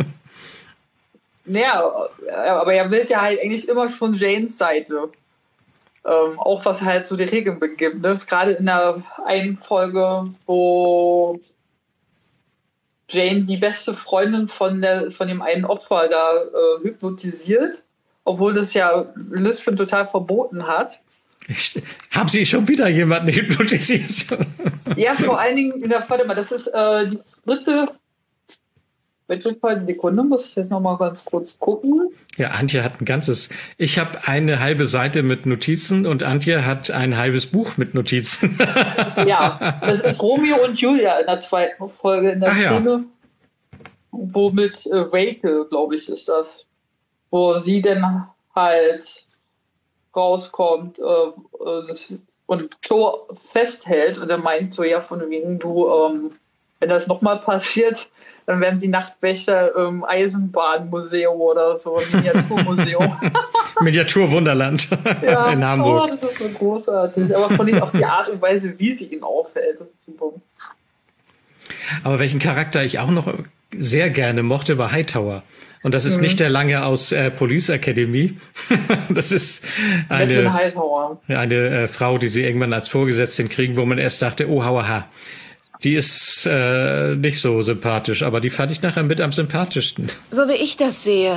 Naja, aber er will ja halt eigentlich immer schon Janes Seite. Ähm, auch was halt so die Regeln begibt. Ne? Gerade in der einen Folge, wo Jane die beste Freundin von, der, von dem einen Opfer da äh, hypnotisiert, obwohl das ja Lisbon total verboten hat. Haben Sie schon wieder jemanden hypnotisiert? Ja, vor allen Dingen, in der, warte mal, das ist äh, die dritte, welche Sekunde, muss ich jetzt nochmal ganz kurz gucken. Ja, Antje hat ein ganzes, ich habe eine halbe Seite mit Notizen und Antje hat ein halbes Buch mit Notizen. Ja, das ist Romeo und Julia in der zweiten Folge, in der Ach, Szene, ja. wo mit äh, Rachel, glaube ich, ist das, wo sie dann halt rauskommt äh, das, und Joe festhält und er meint so, ja, von wegen, du, ähm, wenn das nochmal passiert, dann werden sie Nachtwächter im Eisenbahnmuseum oder so, Miniaturmuseum. Miniaturwunderland Ja, in Hamburg. Oh, das ist so großartig. Aber von ihnen auch die Art und Weise, wie sie ihn aufhält, das ist super. Aber welchen Charakter ich auch noch sehr gerne mochte, war Hightower. Und das ist mhm. nicht der lange aus äh, Police Academy. Das ist eine, eine äh, Frau, die sie irgendwann als Vorgesetzten kriegen, wo man erst dachte, oh, hauaha. Die ist äh, nicht so sympathisch, aber die fand ich nachher mit am sympathischsten. So wie ich das sehe,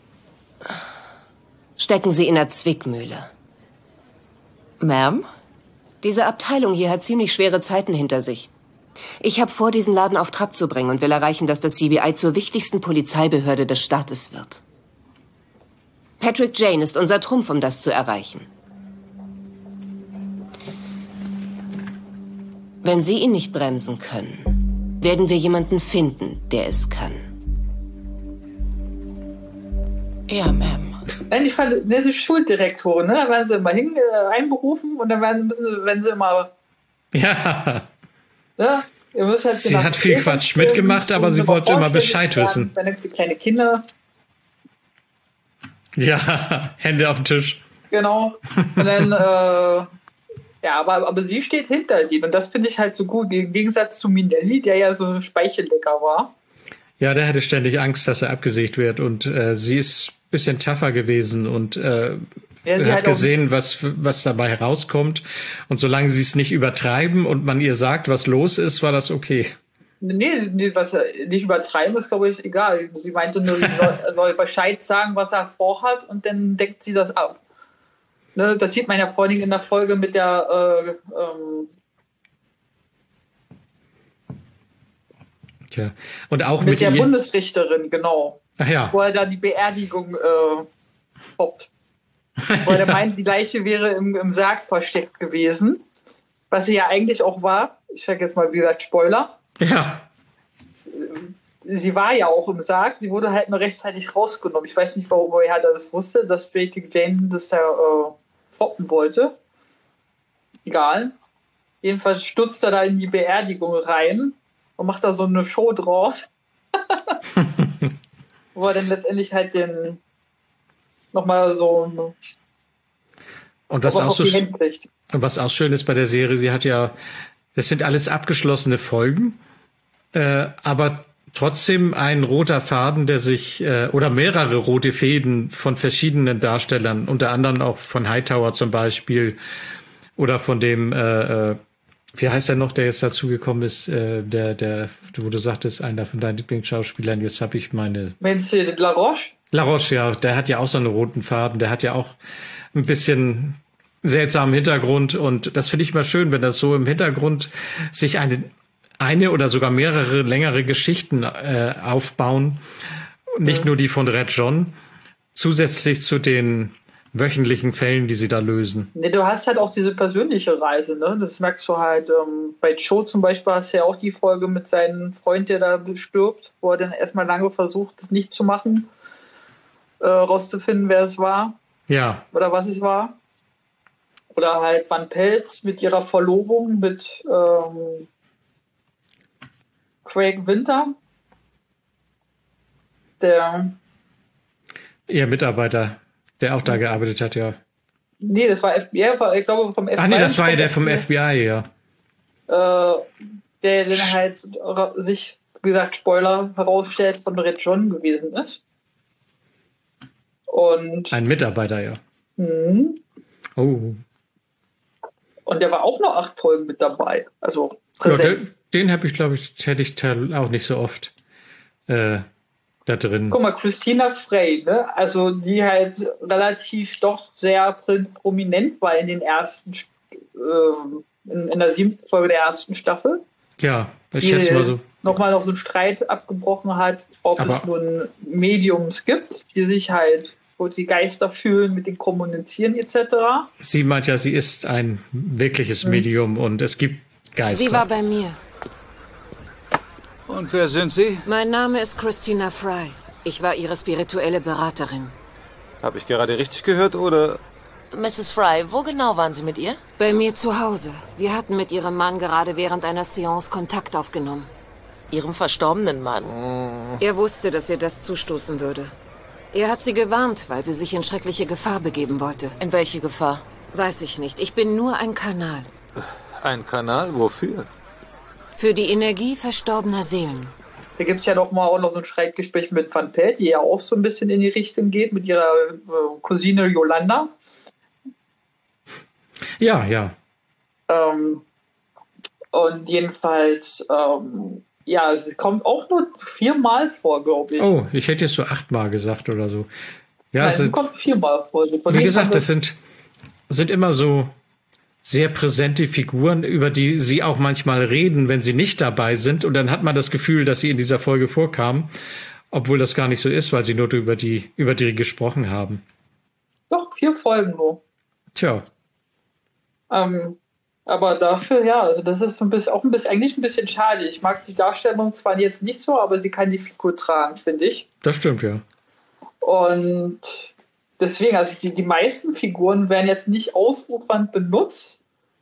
stecken Sie in der Zwickmühle. Ma'am? Diese Abteilung hier hat ziemlich schwere Zeiten hinter sich. Ich habe vor, diesen Laden auf Trab zu bringen und will erreichen, dass das C B I zur wichtigsten Polizeibehörde des Staates wird. Patrick Jane ist unser Trumpf, um das zu erreichen. Wenn Sie ihn nicht bremsen können, werden wir jemanden finden, der es kann. Ja, Ma'am. Nein, ich fand, ne, die Schuldirektorin, ne, da werden sie immer hin, äh, einberufen und dann werden, müssen, wenn sie immer... Ja. Ne, ihr müsst halt sie hat viel Quatsch mitgemacht, aber sie wollte immer Bescheid wissen. Für kleine Kinder. Ja, Hände auf den Tisch. Genau. Und dann... äh, ja, aber, aber sie steht hinter ihm und das finde ich halt so gut, im Gegensatz zu Minelli, der ja so Speichellecker war. Ja, der hatte ständig Angst, dass er abgesägt wird und äh, sie ist ein bisschen tougher gewesen und äh, ja, hat halt gesehen, was, was dabei herauskommt und solange sie es nicht übertreiben und man ihr sagt, was los ist, war das okay. Nee, nee was nicht übertreiben ist, glaube ich, egal. Sie meinte nur, sie soll, soll Bescheid sagen, was er vorhat und dann deckt sie das ab. Ne, das sieht man ja vor allem in der Folge mit der äh, ähm Tja. Und auch mit, mit der ihr Bundesrichterin, genau. Ach ja. Wo er da die Beerdigung äh, hoppt. Wo er meint, die Leiche wäre im, im Sarg versteckt gewesen. Was sie ja eigentlich auch war. Ich sage jetzt mal, wie gesagt, Spoiler. Ja. Sie war ja auch im Sarg, sie wurde halt nur rechtzeitig rausgenommen. Ich weiß nicht, warum er das wusste, dass Patrick Jane das da äh, foppen wollte. Egal. Jedenfalls stürzt er da in die Beerdigung rein und macht da so eine Show drauf. Wo er dann letztendlich halt den nochmal so und was, was auch so was auch schön ist bei der Serie, sie hat ja, das sind alles abgeschlossene Folgen, äh, aber trotzdem ein roter Faden, der sich, äh, oder mehrere rote Fäden von verschiedenen Darstellern, unter anderem auch von Hightower zum Beispiel, oder von dem, äh, äh, wie heißt er noch, der jetzt dazugekommen ist, äh, der, der, wo du sagtest, einer von deinen Lieblingsschauspielern, jetzt habe ich meine... Meinst du La Roche? La Roche, ja, der hat ja auch so einen roten Faden, der hat ja auch ein bisschen seltsamen Hintergrund und das finde ich immer schön, wenn das so im Hintergrund sich eine eine oder sogar mehrere längere Geschichten äh, aufbauen. Nicht ja. nur die von Red John, zusätzlich zu den wöchentlichen Fällen, die sie da lösen. Nee, du hast halt auch diese persönliche Reise, ne? Das merkst du halt. Ähm, bei Joe zum Beispiel hast du ja auch die Folge mit seinem Freund, der da stirbt, wo er dann erstmal lange versucht, das nicht zu machen, äh, rauszufinden, wer es war. Ja. Oder was es war. Oder halt Van Pelz mit ihrer Verlobung mit ähm, Craig Winter, der ihr Mitarbeiter, der auch da gearbeitet hat, ja. Nee, das war F B I, ich glaube vom F B I. Ach nee, das war ja der vom F B I, ja. Äh, der dann halt sich, wie gesagt, Spoiler herausstellt, von Red John gewesen ist. Und ein Mitarbeiter, ja. Mh. Oh. Und der war auch noch acht Folgen mit dabei. Also Ja, präsent. den den habe ich, glaube ich, hätte ich auch nicht so oft äh, da drin. Guck mal, Christina Frey, ne? Also die halt relativ doch sehr prominent war in den ersten, äh, in, in der siebten Folge der ersten Staffel. Ja, ich schätze mal so. Nochmal noch so einen Streit abgebrochen hat, ob Aber es nun Mediums gibt, die sich halt, wo die Geister fühlen, mit den Kommunizieren et cetera. Sie meint ja, sie ist ein wirkliches Mhm. Medium und es gibt Geister. Sie war bei mir. Und wer sind Sie? Mein Name ist Christina Fry. Ich war Ihre spirituelle Beraterin. Habe ich gerade richtig gehört, oder? Misses Fry, wo genau waren Sie mit ihr? Bei mir zu Hause. Wir hatten mit Ihrem Mann gerade während einer Seance Kontakt aufgenommen. Ihrem verstorbenen Mann? Er wusste, dass ihr das zustoßen würde. Er hat sie gewarnt, weil sie sich in schreckliche Gefahr begeben wollte. In welche Gefahr? Weiß ich nicht. Ich bin nur ein Kanal. Ein Kanal? Wofür? Für die Energie verstorbener Seelen. Da gibt es ja noch mal auch noch so ein Streitgespräch mit Van Pelt, die ja auch so ein bisschen in die Richtung geht, mit ihrer äh, Cousine Yolanda. Ja, ja. Ähm, und jedenfalls, ähm, ja, sie kommt auch nur viermal vor, glaube ich. Oh, ich hätte jetzt so achtmal gesagt oder so. Ja, Nein, es sie sind, kommt viermal vor. Sie wie gesagt, das sind, sind immer so sehr präsente Figuren, über die sie auch manchmal reden, wenn sie nicht dabei sind. Und dann hat man das Gefühl, dass sie in dieser Folge vorkamen, obwohl das gar nicht so ist, weil sie nur über die, über die gesprochen haben. Doch, vier Folgen nur. Tja. Ähm, aber dafür, ja, also das ist so ein bisschen, auch ein bisschen, eigentlich ein bisschen schade. Ich mag die Darstellung zwar jetzt nicht so, aber sie kann die Figur tragen, finde ich. Das stimmt, ja. Und deswegen, also die, die meisten Figuren werden jetzt nicht ausufernd benutzt.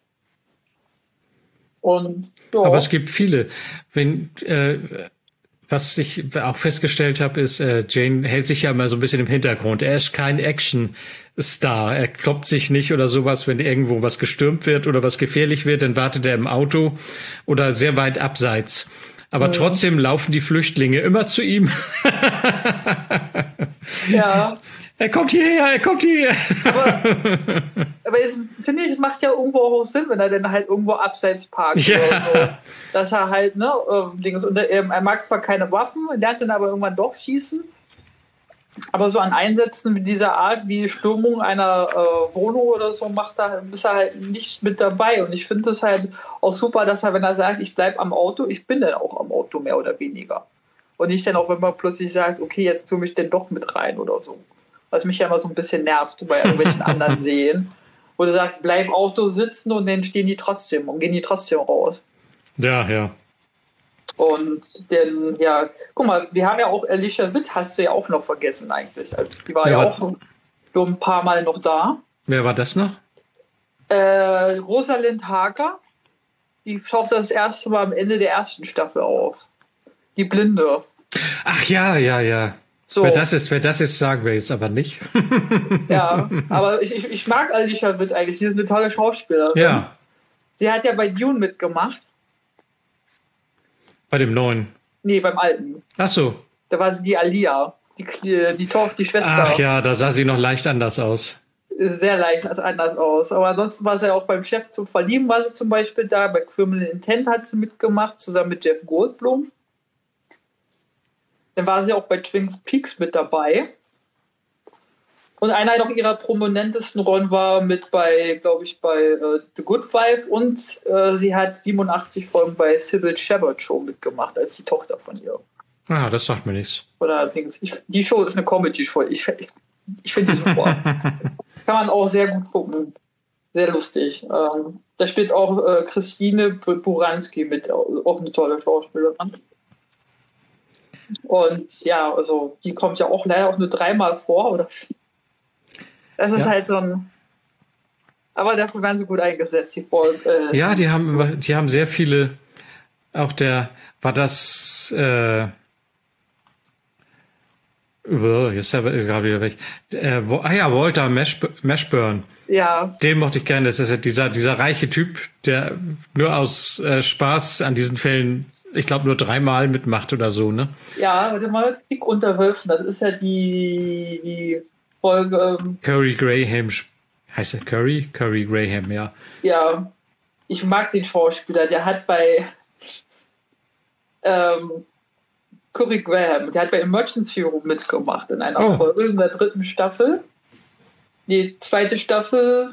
Und ja. Aber es gibt viele. Wenn, äh, was ich auch festgestellt habe, ist, äh, Jane hält sich ja immer so ein bisschen im Hintergrund. Er ist kein Action-Star. Er kloppt sich nicht oder sowas, wenn irgendwo was gestürmt wird oder was gefährlich wird, dann wartet er im Auto oder sehr weit abseits. Aber Mhm. trotzdem laufen die Flüchtlinge immer zu ihm. Ja. Er kommt hierher, er kommt hierher. Aber, aber es, finde ich, es macht ja irgendwo auch Sinn, wenn er dann halt irgendwo abseits parkt. Ja. Oder so. Dass er halt, ne, äh, Dings, und er, er mag zwar keine Waffen, lernt dann aber irgendwann doch schießen. Aber so an Einsätzen mit dieser Art wie Stürmung einer äh, Wohnung oder so macht er, ist er halt nicht mit dabei. Und ich finde es halt auch super, dass er, wenn er sagt, ich bleibe am Auto, ich bin dann auch am Auto mehr oder weniger. Und nicht dann auch, wenn man plötzlich sagt, okay, jetzt tue mich denn doch mit rein oder so. Was mich ja immer so ein bisschen nervt bei irgendwelchen anderen Serien. Wo du sagst, bleib im Auto sitzen und dann stehen die trotzdem und gehen die trotzdem raus. Ja, ja. Und dann, ja, guck mal, wir haben ja auch Alicia Witt, hast du ja auch noch vergessen eigentlich. Als, die war Ja, ja auch nur ein paar Mal noch da. Wer war das noch? Äh, Rosalind Harker, die taucht das erste Mal am Ende der ersten Staffel auf. Die Blinde. Ach ja, ja, ja. So. Wer das ist, wer das ist, sagen wir jetzt aber nicht. Ja, aber ich, ich, ich mag Alicia Witt eigentlich. Sie ist eine tolle Schauspielerin. Ja. Sie hat ja bei Dune mitgemacht. Bei dem neuen. Nee, beim alten. Ach so. Da war sie die Alia, die, die Tochter, die Schwester. Ach ja, da sah sie noch leicht anders aus. Sehr leicht anders aus. Aber ansonsten war sie ja auch beim Chef zum Verlieben, war sie zum Beispiel da. Bei Criminal Intent hat sie mitgemacht, zusammen mit Jeff Goldblum. Dann war sie auch bei Twin Peaks mit dabei. Und einer noch ihrer prominentesten Rollen war mit bei, glaube ich, bei äh, The Good Wife. Und äh, sie hat siebenundachtzig Folgen bei Sybil Shepherd Show mitgemacht, als die Tochter von ihr. Ah, das sagt mir nichts. Oder ich, die Show ist eine Comedy-Show. Ich, ich, ich finde die super. Kann man auch sehr gut gucken. Sehr lustig. Ähm, da spielt auch äh, Christine Buranski mit, auch eine tolle Schauspielerin. Und ja, also die kommt ja auch leider auch nur dreimal vor. Oder? Das ist Ja. halt so ein. Aber dafür werden sie gut eingesetzt. Die Folge, äh, Ja, die haben, die haben sehr viele. Auch der, war das, äh, Oh, jetzt ist er gerade wieder weg. Äh, wo, ah ja, Walter Mashb- Mashburn. Ja. Den mochte ich gerne. Das ist ja dieser, dieser reiche Typ, der nur aus äh, Spaß an diesen Fällen, ich glaube, nur dreimal mitmacht oder so, ne? Ja, warte mal, Krieg unter Wölfen, das ist ja die, die Folge. Ähm, Curry Graham. Heißt er Curry? Curry Graham, ja. Ja, ich mag den Schauspieler, der hat bei ähm, Curry Graham, der hat bei Emergency Room mitgemacht in einer oh. Folge in der dritten Staffel. Die zweite Staffel.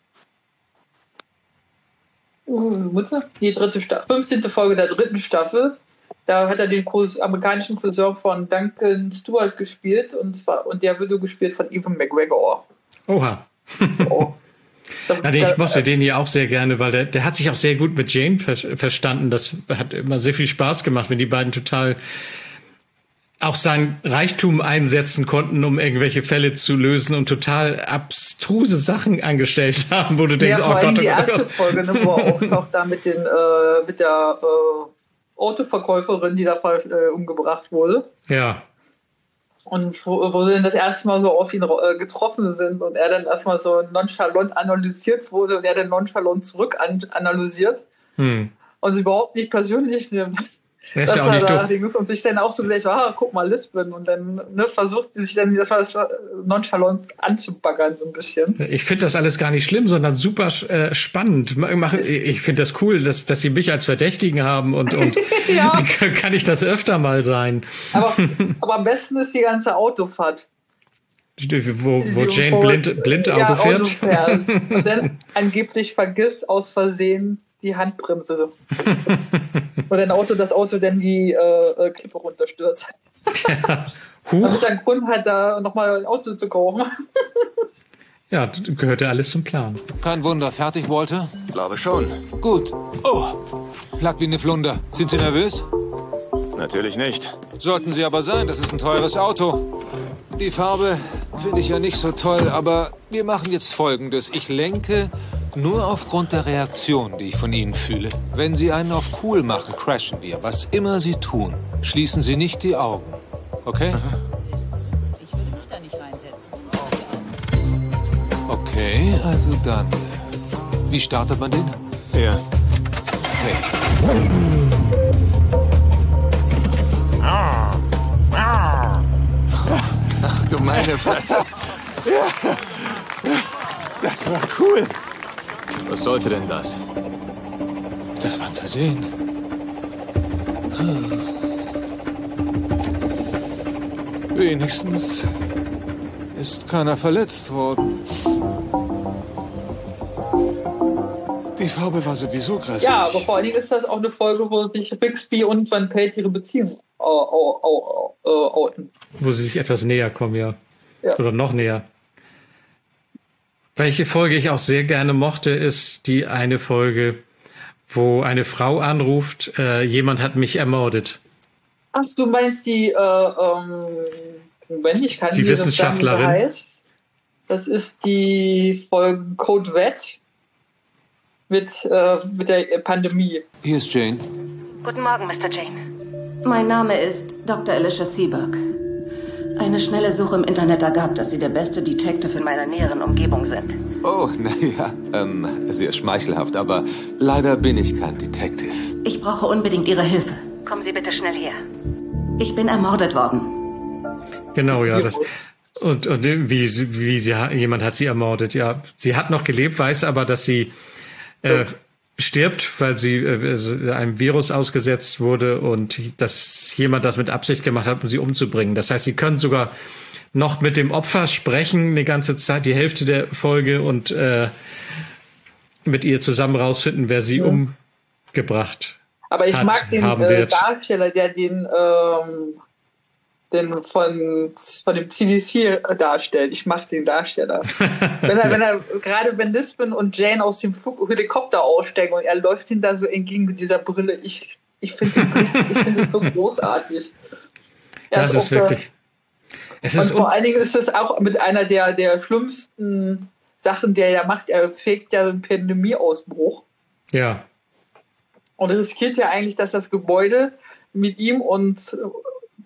Uh, Mutter? Die dritte Staffel. fünfzehnte Folge der dritten Staffel. Da hat er den Kurs, amerikanischen Cousin von Duncan Stewart gespielt und zwar und der wurde gespielt von Ewan McGregor. Oha. Oh. Ja, nee, ich mochte den hier auch sehr gerne, weil der, der hat sich auch sehr gut mit Jane ver- verstanden. Das hat immer sehr viel Spaß gemacht, wenn die beiden total auch seinen Reichtum einsetzen konnten, um irgendwelche Fälle zu lösen und total abstruse Sachen angestellt haben, wo du denkst, ja, oh Gott, die oh erste Gott. Folge, ne, wo er auftaucht da mit, den, äh, mit der äh, Autoverkäuferin, die da äh, umgebracht wurde. Ja. Und wo, wo sie dann das erste Mal so auf ihn äh, getroffen sind und er dann erstmal so nonchalant analysiert wurde und er dann nonchalant zurück an, analysiert Hm. und sie überhaupt nicht persönlich nimmt. Er ist ja auch nicht allerdings und sich dann auch so gleich, ah, guck mal, Lisbon und dann ne, versucht sich dann das war das nonchalant anzubaggern so ein bisschen. Ich finde das alles gar nicht schlimm, sondern super äh, spannend. Ich finde das cool, dass, dass sie mich als Verdächtigen haben und, und ja. kann ich das öfter mal sein. Aber, aber am besten ist die ganze Autofahrt. Wo, wo Jane blind, blind Auto, ja, fährt. Auto fährt. Und dann angeblich vergisst aus Versehen die Handbremse. Und ein Auto, das Auto dann die äh, Klippe runterstürzt. Ja. Damit ein Grund hat, da nochmal ein Auto zu kaufen. Ja, das gehört ja alles zum Plan. Kein Wunder. Fertig, Walter? Glaube schon. Gut. Oh, platt wie eine Flunder. Sind Sie nervös? Natürlich nicht. Sollten Sie aber sein. Das ist ein teures Auto. Die Farbe finde ich ja nicht so toll, aber wir machen jetzt Folgendes. Ich lenke nur aufgrund der Reaktion, die ich von Ihnen fühle. Wenn Sie einen auf cool machen, crashen wir. Was immer Sie tun, schließen Sie nicht die Augen. Okay? Ich will mich da nicht reinsetzen. Okay, also dann. Wie startet man den? Ja. Okay. Ach du meine Fresse. Ja. Das war cool. Was sollte denn das? Das war ein Versehen. Wenigstens ist keiner verletzt worden. Die Farbe war sowieso grässlich. Ja, aber vor allen Dingen ist das auch eine Folge, wo sich Bixby und Van Pelt ihre Beziehung äh, outen. Wo sie sich etwas näher kommen, ja. ja. Oder noch näher. Welche Folge ich auch sehr gerne mochte, ist die eine Folge, wo eine Frau anruft, äh, jemand hat mich ermordet. Ach, du meinst die, äh, ähm, wenn ich kann die dir Wissenschaftlerin. Das, heißt, das ist die Folge Code Red mit, äh, mit der Pandemie. Hier ist Jane. Guten Morgen, Mister Jane. Mein Name ist Doktor Alicia Seaberg. Eine schnelle Suche im Internet ergab, dass Sie der beste Detective in meiner näheren Umgebung sind. Oh, naja, ähm, sehr schmeichelhaft, aber leider bin ich kein Detective. Ich brauche unbedingt Ihre Hilfe. Kommen Sie bitte schnell her. Ich bin ermordet worden. Genau, ja. Das, und und wie, wie sie, jemand hat sie ermordet, ja. Sie hat noch gelebt, weiß aber, dass sie äh, stirbt, weil sie äh, einem Virus ausgesetzt wurde und dass jemand das mit Absicht gemacht hat, um sie umzubringen. Das heißt, sie können sogar noch mit dem Opfer sprechen, eine ganze Zeit, die Hälfte der Folge und äh, mit ihr zusammen rausfinden, wer sie mhm. umgebracht Aber ich hat, mag den äh, Darsteller, der den, ähm, den von, von dem C D C darstellt. Ich mag den Darsteller. wenn er, wenn er, gerade wenn Lisbon und Jane aus dem Flug, Helikopter aussteigen und er läuft ihm da so entgegen mit dieser Brille. Ich, ich finde ich find das so großartig. Er das ist, ist wirklich. Es und ist vor allen Dingen ist es auch mit einer der, der schlimmsten Sachen, die er macht. Er fegt ja so einen Pandemieausbruch. Ja. Und riskiert ja eigentlich, dass das Gebäude mit ihm und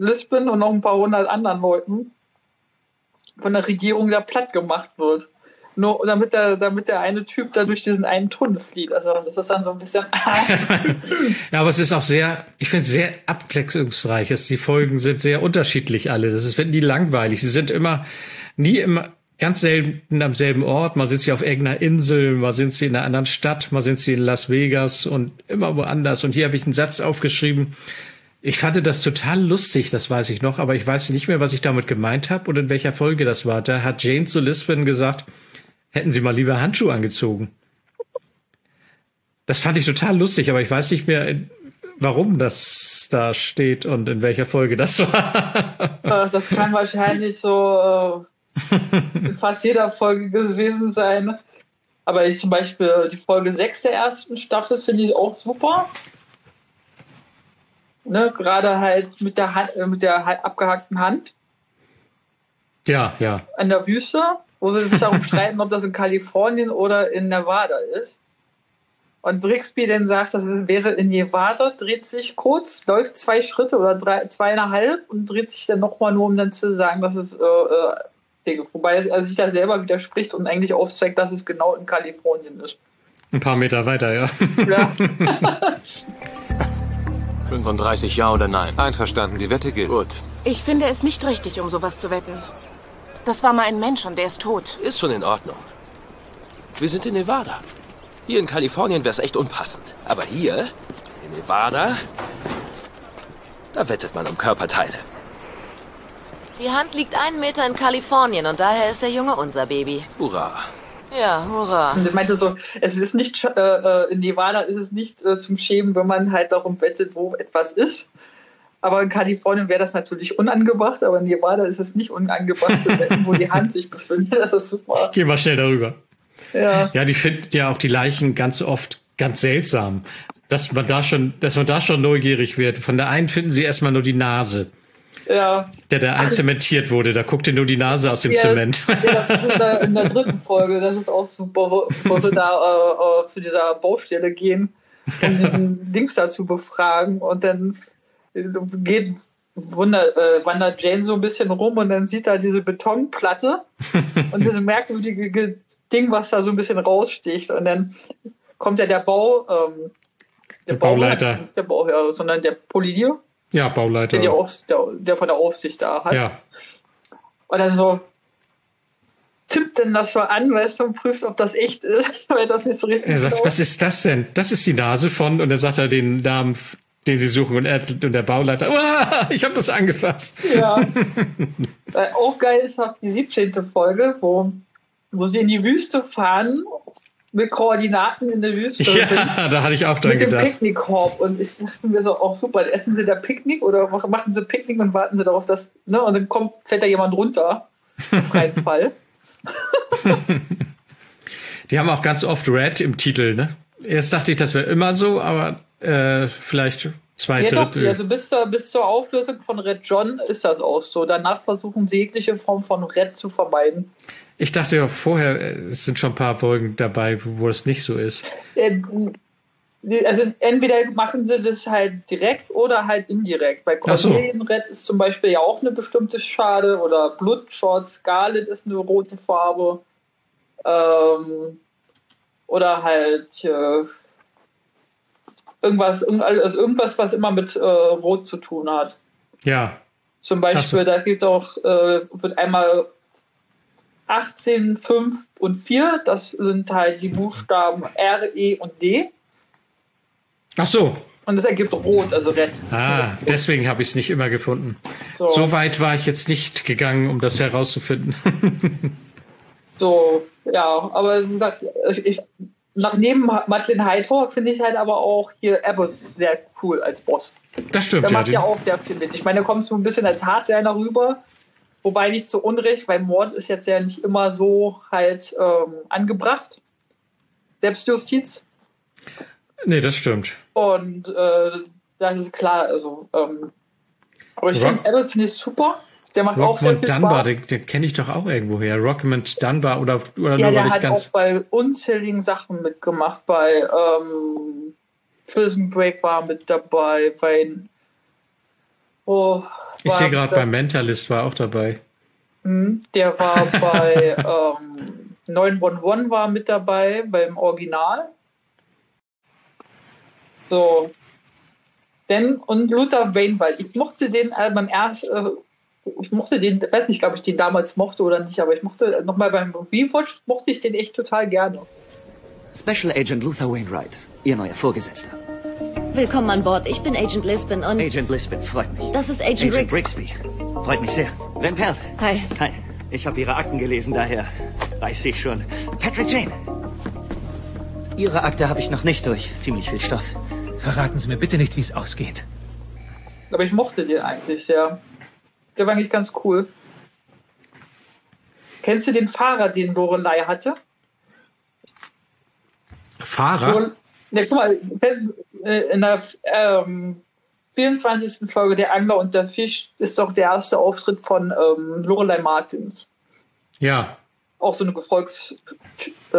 Lisbon und noch ein paar hundert anderen Leuten von der Regierung da platt gemacht wird. Nur damit der, damit der eine Typ da durch diesen einen Tunnel flieht. Also das ist dann so ein bisschen... Ja, aber es ist auch sehr, ich finde es sehr abwechslungsreich. Die Folgen sind sehr unterschiedlich alle. Das ist nie langweilig. Sie sind immer, nie immer, ganz selten am selben Ort. Mal sind sie auf irgendeiner Insel, mal sind sie in einer anderen Stadt, mal sind sie in Las Vegas und immer woanders. Und hier habe ich einen Satz aufgeschrieben. Ich fand das total lustig, das weiß ich noch, aber ich weiß nicht mehr, was ich damit gemeint habe und in welcher Folge das war. Da hat Jane zu Lisbon gesagt, hätten Sie mal lieber Handschuhe angezogen. Das fand ich total lustig, aber ich weiß nicht mehr, warum das da steht und in welcher Folge das war. Das kann wahrscheinlich so äh, in fast jeder Folge gewesen sein. Aber ich zum Beispiel die Folge sechs der ersten Staffel finde ich auch super. Ne, gerade halt mit der Hand, mit der abgehackten Hand. Ja, ja. An der Wüste, wo sie sich darum streiten, ob das in Kalifornien oder in Nevada ist. Und Brixby dann sagt, das wäre in Nevada, dreht sich kurz, läuft zwei Schritte oder drei, zweieinhalb und dreht sich dann nochmal nur, um dann zu sagen, dass es äh, äh, Dinge. Wobei er sich da selber widerspricht und eigentlich aufzeigt, dass es genau in Kalifornien ist. Ein paar Meter weiter, ja. Ja. fünfunddreißig ja oder nein? Einverstanden, die Wette gilt. Gut. Ich finde es nicht richtig, um sowas zu wetten. Das war mal ein Mensch und der ist tot. Ist schon in Ordnung. Wir sind in Nevada. Hier in Kalifornien wäre es echt unpassend. Aber hier, in Nevada, da wettet man um Körperteile. Die Hand liegt einen Meter in Kalifornien und daher ist der Junge unser Baby. Hurra. Ja, hurra. Und er meinte so, es ist nicht, äh, in Nevada ist es nicht äh, zum Schämen, wenn man halt darum wettet, wo etwas ist. Aber in Kalifornien wäre das natürlich unangebracht, aber in Nevada ist es nicht unangebracht zu wetten, wo die Hand sich befindet. Das ist super. Ich geh mal schnell darüber. Ja. Ja, die finden ja auch die Leichen ganz oft ganz seltsam. Dass man da schon, dass man da schon neugierig wird. Von der einen finden sie erstmal nur die Nase. Ja. Der da einzementiert wurde, da guckte nur die Nase aus dem ja, Zement. Das, ja, das ist in der, in der dritten Folge, das ist auch super, wo, wo sie da äh, zu dieser Baustelle gehen, um den Dings da zu befragen und dann geht, wunder, äh, wandert Jane so ein bisschen rum und dann sieht er diese Betonplatte und diese merkwürdige Ding, was da so ein bisschen raussticht und dann kommt ja der Bau, ähm, der, der Bauleiter, nicht der Bauherr, sondern der Polier. Ja, Bauleiter. Der, die Aufs- der, der von der Aufsicht da hat. Ja. Und dann so tippt denn das so an, weißt du, und prüft, ob das echt ist, weil das nicht so richtig Er sagt, glaubt. was ist das denn? Das ist die Nase von, und er sagt er den Namen, den sie suchen, und, er, und der Bauleiter, Uah, ich habe das angefasst. Ja. äh, auch geil ist auch die siebzehnte Folge, wo, wo sie in die Wüste fahren, mit Koordinaten in der Wüste. Ja, sind, da hatte ich auch dran mit gedacht. Mit dem Picknickkorb. Und ich dachte mir so, auch super, essen sie da Picknick oder machen sie Picknick und warten sie darauf, dass, ne, und dann kommt, fällt da jemand runter. Auf keinen Fall. Die haben auch ganz oft Red im Titel, ne? Erst dachte ich, das wäre immer so, aber äh, vielleicht zwei Ja, Drittel. doch, also bis zur, bis zur Auflösung von Red John ist das auch so. Danach versuchen sie jegliche Form von Red zu vermeiden. Ich dachte ja vorher, es sind schon ein paar Folgen dabei, wo es nicht so ist. Also entweder machen sie das halt direkt oder halt indirekt. Bei Cornelian-Red ist zum Beispiel ja auch eine bestimmte Schade oder Bloodshot Scarlet ist eine rote Farbe. Ähm, oder halt äh, irgendwas, also irgendwas, was immer mit äh, Rot zu tun hat. Ja. Zum Beispiel, so. Da gibt auch, äh, wird einmal achtzehn, fünf und vier, das sind halt die Buchstaben R, E und D. Ach so. Und das ergibt Rot, also Red. Ah, deswegen habe ich es nicht immer gefunden. So. so weit war ich jetzt nicht gegangen, um das herauszufinden. So, ja, aber ich, nach neben Madeleine Hightower finde ich halt aber auch hier Abbott sehr cool als Boss. Das stimmt, Der ja. macht ja auch sehr viel mit. Ich meine, der kommt so ein bisschen als Hardliner rüber, wobei nicht zu Unrecht, weil Mord ist jetzt ja nicht immer so halt ähm, angebracht. Selbstjustiz. Nee, das stimmt. Und äh, das ist klar, also ähm, aber ich finde, Abbott finde ich super. Der macht auch sehr viel Dunbar, Spaß. den, den kenne ich doch auch irgendwo her. Rockmond Dunbar oder, oder Ja, nur, der weil ich hat ganz... auch bei unzähligen Sachen mitgemacht. Bei ähm, Prison Break war mit dabei, bei oh, Ich sehe gerade, bei Mentalist war auch dabei. Der war bei ähm, neun eins eins war mit dabei, beim Original. So. Denn, und Luther Wainwright. Ich mochte den äh, beim ersten, äh, ich mochte den, ich weiß nicht, ob ich den damals mochte oder nicht, aber ich mochte, nochmal beim Rewatch, mochte ich den echt total gerne. Special Agent Luther Wainwright, Ihr neuer Vorgesetzter. Willkommen an Bord. Ich bin Agent Lisbon und... Agent Lisbon, freut mich. Das ist Agent, Agent Riggs. Rigsby. Freut mich sehr. Van Pelt. Hi. Hi. Ich habe Ihre Akten gelesen, daher weiß ich schon. Patrick Jane. Ihre Akte habe ich noch nicht durch. Ziemlich viel Stoff. Verraten Sie mir bitte nicht, wie es ausgeht. Aber ich mochte den eigentlich sehr. Der war eigentlich ganz cool. Kennst du den Fahrer, den Lorelei hatte? Fahrer? Ja, guck mal, in der ähm, vierundzwanzigsten Folge Der Angler und der Fisch ist doch der erste Auftritt von ähm, Lorelei Martins. Ja. Auch so eine Gefolgs äh,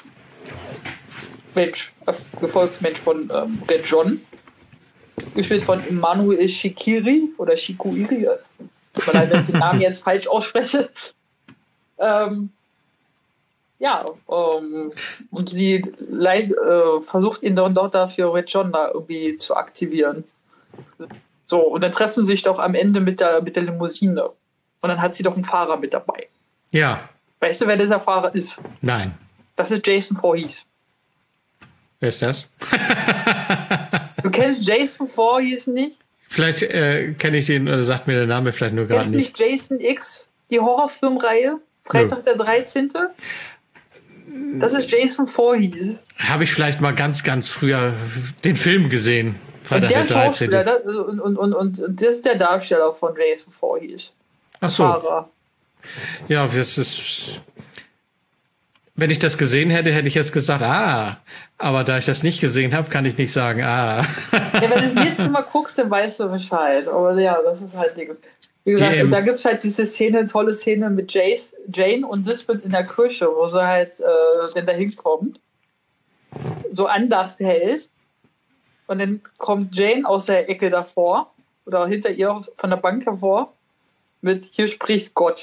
Mensch, äh, Gefolgsmensch von ähm, Red John. Gespielt von Emmanuel Shikiri oder Shikuiri. Tut mir leid, wenn ich den Namen jetzt falsch ausspreche. Ähm, ja, ähm, und sie leid, äh, versucht ihn dann doch dafür Red John da irgendwie zu aktivieren. So, und dann treffen sie sich doch am Ende mit der, mit der Limousine. Und dann hat sie doch einen Fahrer mit dabei. Ja. Weißt du, wer dieser Fahrer ist? Nein. Das ist Jason Voorhees. Wer ist das? Du kennst Jason Voorhees nicht? Vielleicht äh, kenne ich den oder sagt mir der Name vielleicht nur gerade Kennst du nicht. nicht Jason X, die Horrorfilmreihe? Freitag Nö. der dreizehnte Das ist Jason Voorhees. Habe ich vielleicht mal ganz, ganz früher den Film gesehen. Freitag Und der der dreizehnte. Schauspieler, das, und, und, und, und das ist der Darsteller von Jason Voorhees. Ach so. Fahrer. Ja, das ist. Wenn ich das gesehen hätte, hätte ich jetzt gesagt, ah. Aber da ich das nicht gesehen habe, kann ich nicht sagen, ah. Ja, wenn du das nächste Mal guckst, dann weißt du Bescheid. Aber ja, das ist halt nichts. Wie gesagt, Die, ähm, da gibt es halt diese Szene, tolle Szene mit Jace, Jane und Lisbon in der Kirche, wo sie halt, äh, wenn da hinkommt, so Andacht hält. Und dann kommt Jane aus der Ecke davor oder hinter ihr von der Bank hervor mit "Hier spricht Gott".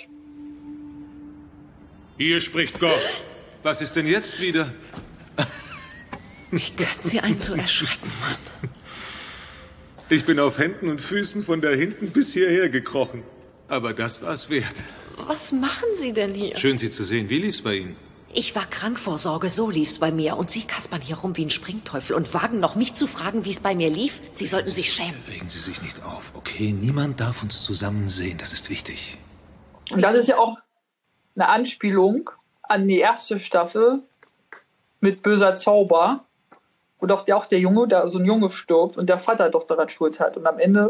Hier spricht Gott. Was ist denn jetzt wieder? Wie können Sie einen so erschrecken, Mann? Ich bin auf Händen und Füßen von da hinten bis hierher gekrochen. Aber das war's wert. Was machen Sie denn hier? Schön, Sie zu sehen. Wie lief's bei Ihnen? Ich war Krankvorsorge, so lief's bei mir. Und Sie kaspern hier rum wie ein Springteufel und wagen noch, mich zu fragen, wie es bei mir lief? Sie sollten sich schämen. Regen Sie sich nicht auf, okay? Niemand darf uns zusammen sehen, das ist wichtig. Und das ist ja auch eine Anspielung an die erste Staffel mit Böser Zauber, wo doch der, auch der Junge, da so ein Junge stirbt und der Vater doch daran schuld hat und am Ende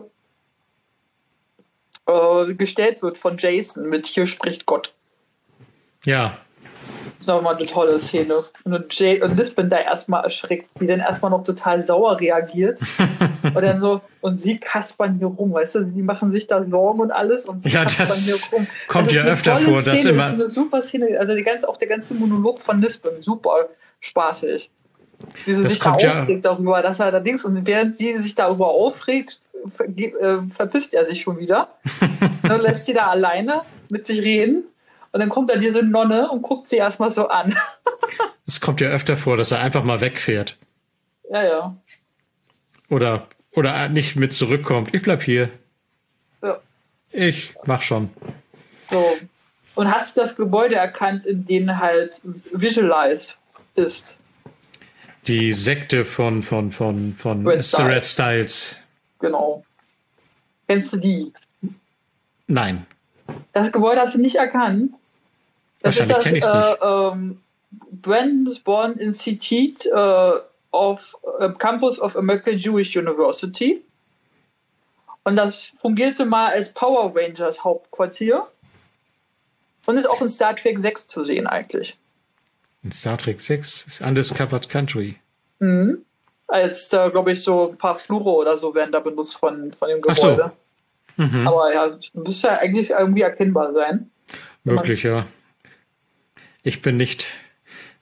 äh, gestellt wird von Jason mit "Hier spricht Gott". Ja. Das ist nochmal eine tolle Szene. Und, Jay und Lisbon da erstmal erschreckt, die dann erstmal noch total sauer reagiert. und dann so, und sie kaspern hier rum, weißt du, die machen sich da Sorgen und alles und sie Ja, kaspern das hier rum. kommt das ja ist eine öfter tolle vor, dass Szene, immer- das ist eine super Szene, also die ganze, auch der ganze Monolog von Lisbon, super spaßig. Wie sie Das sich da kommt ja- aufregt darüber, dass er da Dings, und während sie sich darüber aufregt, ver äh, verpisst er sich schon wieder. Dann lässt sie da alleine mit sich reden. Und dann kommt da diese Nonne und guckt sie erstmal so an. Es kommt ja öfter vor, dass er einfach mal wegfährt. Ja, ja. Oder, oder nicht mit zurückkommt. Ich bleib hier. Ja. Ich mach schon. So. Und hast du das Gebäude erkannt, in dem halt Visualize ist? Die Sekte von, von, von, von Red Sir Red Styles. Styles. Genau. Kennst du die? Nein. Das Gebäude hast du nicht erkannt? Das Wahrscheinlich ist kenn ich's das nicht. äh, ähm, Brandesborn Institute äh, of äh, Campus of American Jewish University. Und das fungierte mal als Power Rangers Hauptquartier. Und ist auch in Star Trek sechs zu sehen eigentlich. In Star Trek sechs, Undiscovered Country. Mhm. Als da, glaube ich, so ein paar Flure oder so werden da benutzt von, von dem Ach so. Gebäude. Mhm. Aber ja, müsste ja eigentlich irgendwie erkennbar sein. Möglich, ja. Ich bin nicht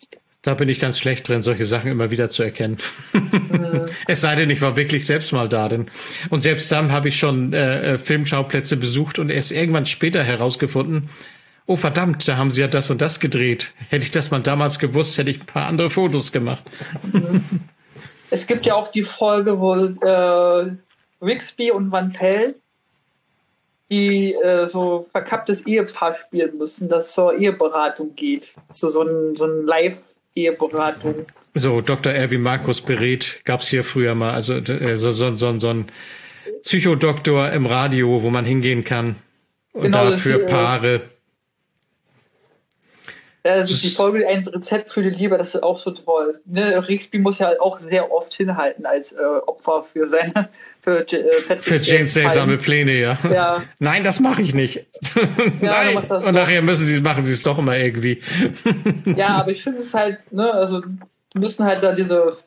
Da bin ich ganz schlecht drin, solche Sachen immer wieder zu erkennen. Mhm. Es sei denn, ich war wirklich selbst mal da. Denn. Und selbst dann habe ich schon äh, Filmschauplätze besucht und erst irgendwann später herausgefunden, oh verdammt, da haben sie ja das und das gedreht. Hätte ich das mal damals gewusst, hätte ich ein paar andere Fotos gemacht. Mhm. Es gibt ja auch die Folge, wo äh, Rigsby und Van Pelt die äh, so verkapptes Ehepaar spielen müssen, das zur Eheberatung geht. So, so ein, so ein Live-Eheberatung. So, Doktor Erwin Markus berät, gab's hier früher mal, also äh, so, so, so, so ein Psychodoktor im Radio, wo man hingehen kann. Und genau, da für das, Paare. Das ist die Folge eins Rezept für die Liebe, das ist auch so toll. Ne? Rigsby muss ja auch sehr oft hinhalten als äh, Opfer für seine für, äh, für Janes seltsame Pläne, ja. ja. Nein, das mache ich nicht. Ja, Nein. Und doch. Nachher müssen sie machen sie es doch immer irgendwie. Ja, aber ich finde es halt, ne, also müssen halt da diese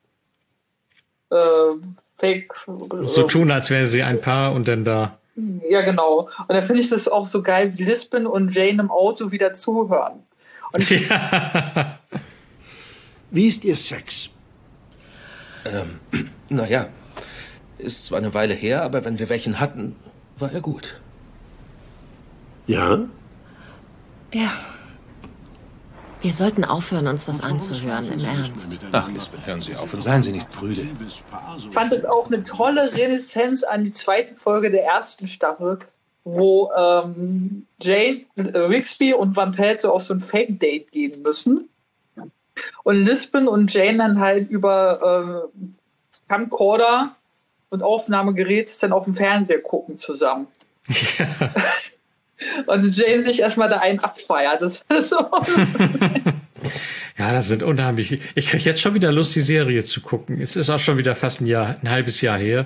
äh, Fake äh, so tun, als wären sie ein Paar und dann da. Ja, genau. Und da finde ich das auch so geil, wie Lisbon und Jane im Auto wieder zuhören. Und ja. Wie ist Ihr Sex? Ähm, naja, ist zwar eine Weile her, aber wenn wir welchen hatten, war er gut. Ja? Ja. Wir sollten aufhören, uns das anzuhören, im Ernst. Ach, Lisbon, hören Sie auf und seien Sie nicht prüde. Ich fand es auch eine tolle Reminiszenz an die zweite Folge der ersten Staffel, wo ähm, Jane, äh, Rigsby und Van Pelt so auf so ein Fake-Date gehen müssen. Und Lisbon und Jane dann halt über äh, Camcorder und Aufnahmegerät dann auf dem Fernseher gucken zusammen. Ja. Und Jane sich erstmal da einen abfeiert. Das ist so. Ja, das sind unheimlich. Ich kriege jetzt schon wieder Lust, die Serie zu gucken. Es ist auch schon wieder fast ein Jahr, ein halbes Jahr her.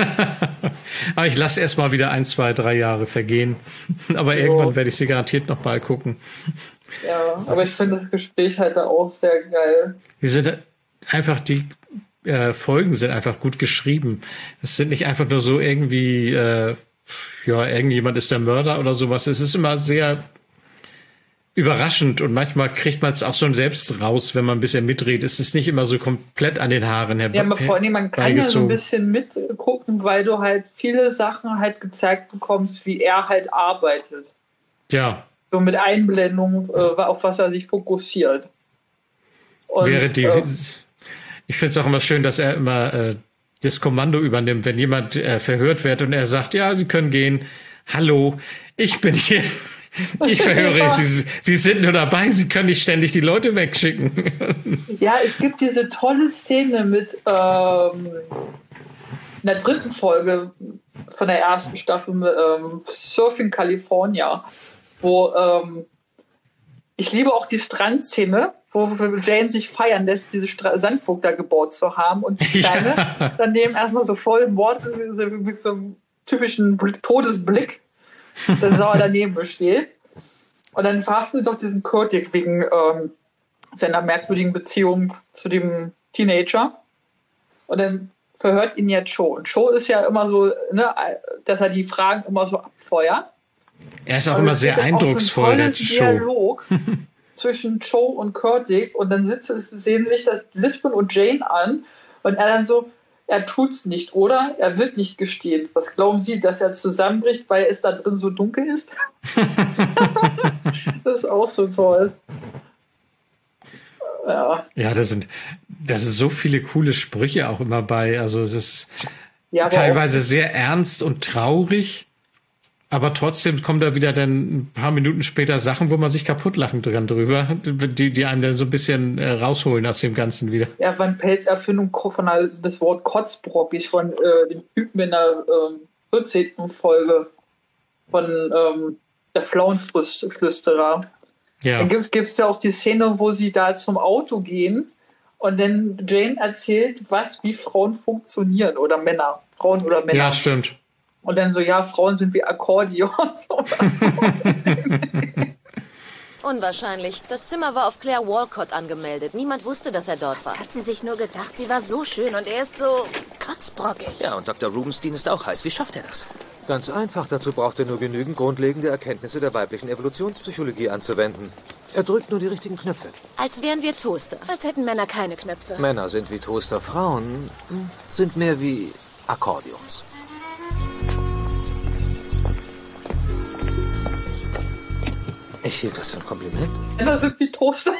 Aber ich lasse erst mal wieder ein, zwei, drei Jahre vergehen. Aber so. Irgendwann werde ich sie garantiert noch mal gucken. Ja, aber ich finde das Gespräch halt da auch sehr geil. Die sind einfach, die äh, Folgen sind einfach gut geschrieben. Es sind nicht einfach nur so irgendwie, äh, ja, irgendjemand ist der Mörder oder sowas. Es ist immer sehr überraschend und manchmal kriegt man es auch schon selbst raus, wenn man ein bisschen mitredet. Es ist nicht immer so komplett an den Haaren herbei. Ja, aber vor allem, man kann ja so ein bisschen mitgucken, weil du halt viele Sachen halt gezeigt bekommst, wie er halt arbeitet. Ja. So mit Einblendung, äh, auf was er sich fokussiert. Und, Während die, äh, ich finde es auch immer schön, dass er immer äh, das Kommando übernimmt, wenn jemand äh, verhört wird und er sagt, ja, Sie können gehen. Hallo, ich bin hier. Ich verhöre, ja. Sie, Sie sind nur dabei, Sie können nicht ständig die Leute wegschicken. Ja, es gibt diese tolle Szene mit ähm, in der dritten Folge von der ersten Staffel mit, ähm, Surfing California, wo ähm, ich liebe auch die Strandszene, wo Jane sich feiern lässt, diese Stra- Sandburg da gebaut zu haben und die Kleine ja. daneben erstmal so voll im Wort mit so einem typischen Todesblick dann sauer daneben besteht. Und dann verhaftet doch diesen Kurtik wegen ähm, seiner merkwürdigen Beziehung zu dem Teenager. Und dann verhört ihn ja Joe. Und Joe ist ja immer so, ne, dass er die Fragen immer so abfeuert. Er ist auch immer sehr eindrucksvoll, der Joe. Dialog zwischen Joe und Kurtik. Und dann sitzen, sehen sich das Lisbon und Jane an. Und er dann so, er tut's nicht, oder? Er wird nicht gestehen. Was glauben Sie, dass er zusammenbricht, weil es da drin so dunkel ist? Das ist auch so toll. Ja, ja, da sind, da sind so viele coole Sprüche auch immer bei. Also es ist ja, teilweise sehr ernst und traurig, aber trotzdem kommen da wieder dann ein paar Minuten später Sachen, wo man sich kaputt lachen dran drüber, die, die einem dann so ein bisschen äh, rausholen aus dem Ganzen wieder. Ja, Van Pelts Erfindung von der, das Wort kotzbrockig von äh, dem Typen in der äh, vierzehnten Folge von ähm, der Pflauenflüsterer. Ja. Dann gibt es ja auch die Szene, wo sie da zum Auto gehen und dann Jane erzählt, was wie Frauen funktionieren oder Männer. Frauen oder Männer. Ja, stimmt. Und dann so, ja, Frauen sind wie Akkordeon und sowas. Unwahrscheinlich. Das Zimmer war auf Claire Walcott angemeldet. Niemand wusste, dass er dort war. Hat sie sich nur gedacht, sie war so schön und er ist so kotzbrockig. Ja, und Doktor Rubenstein ist auch heiß. Wie schafft er das? Ganz einfach. Dazu braucht er nur genügend grundlegende Erkenntnisse der weiblichen Evolutionspsychologie anzuwenden. Er drückt nur die richtigen Knöpfe. Als wären wir Toaster. Als hätten Männer keine Knöpfe. Männer sind wie Toaster, Frauen hm, sind mehr wie Akkordeons. Ich hielt das für ein Kompliment. Männer sind wie Toaster.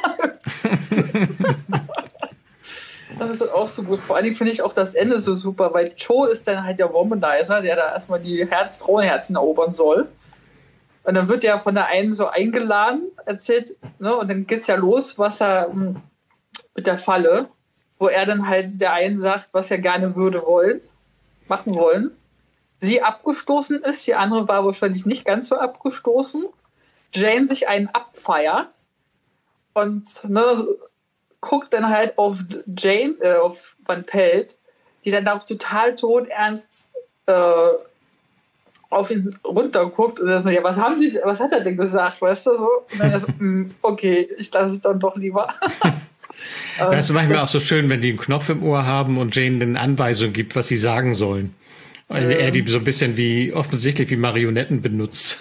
Das ist auch so gut. Vor allen Dingen finde ich auch das Ende so super, weil Joe ist dann halt der Womanizer, der da erstmal die Her- Frauenherzen erobern soll. Und dann wird er von der einen so eingeladen, erzählt, ne, und dann geht's ja los, was er mh, mit der Falle, wo er dann halt der einen sagt, was er gerne würde wollen, machen wollen. Sie abgestoßen ist, die andere war wahrscheinlich nicht ganz so abgestoßen. Jane sich einen abfeiert und ne, guckt dann halt auf Jane, äh, auf Van Pelt, die dann auch total todernst äh, auf ihn runterguckt und dann so, ja, was haben Sie, was hat er denn gesagt, weißt du, so? Und dann so, okay, ich lasse es dann doch lieber. Das ist manchmal auch so schön, wenn die einen Knopf im Ohr haben und Jane eine Anweisung gibt, was sie sagen sollen. Also er die so ein bisschen wie, offensichtlich wie Marionetten benutzt.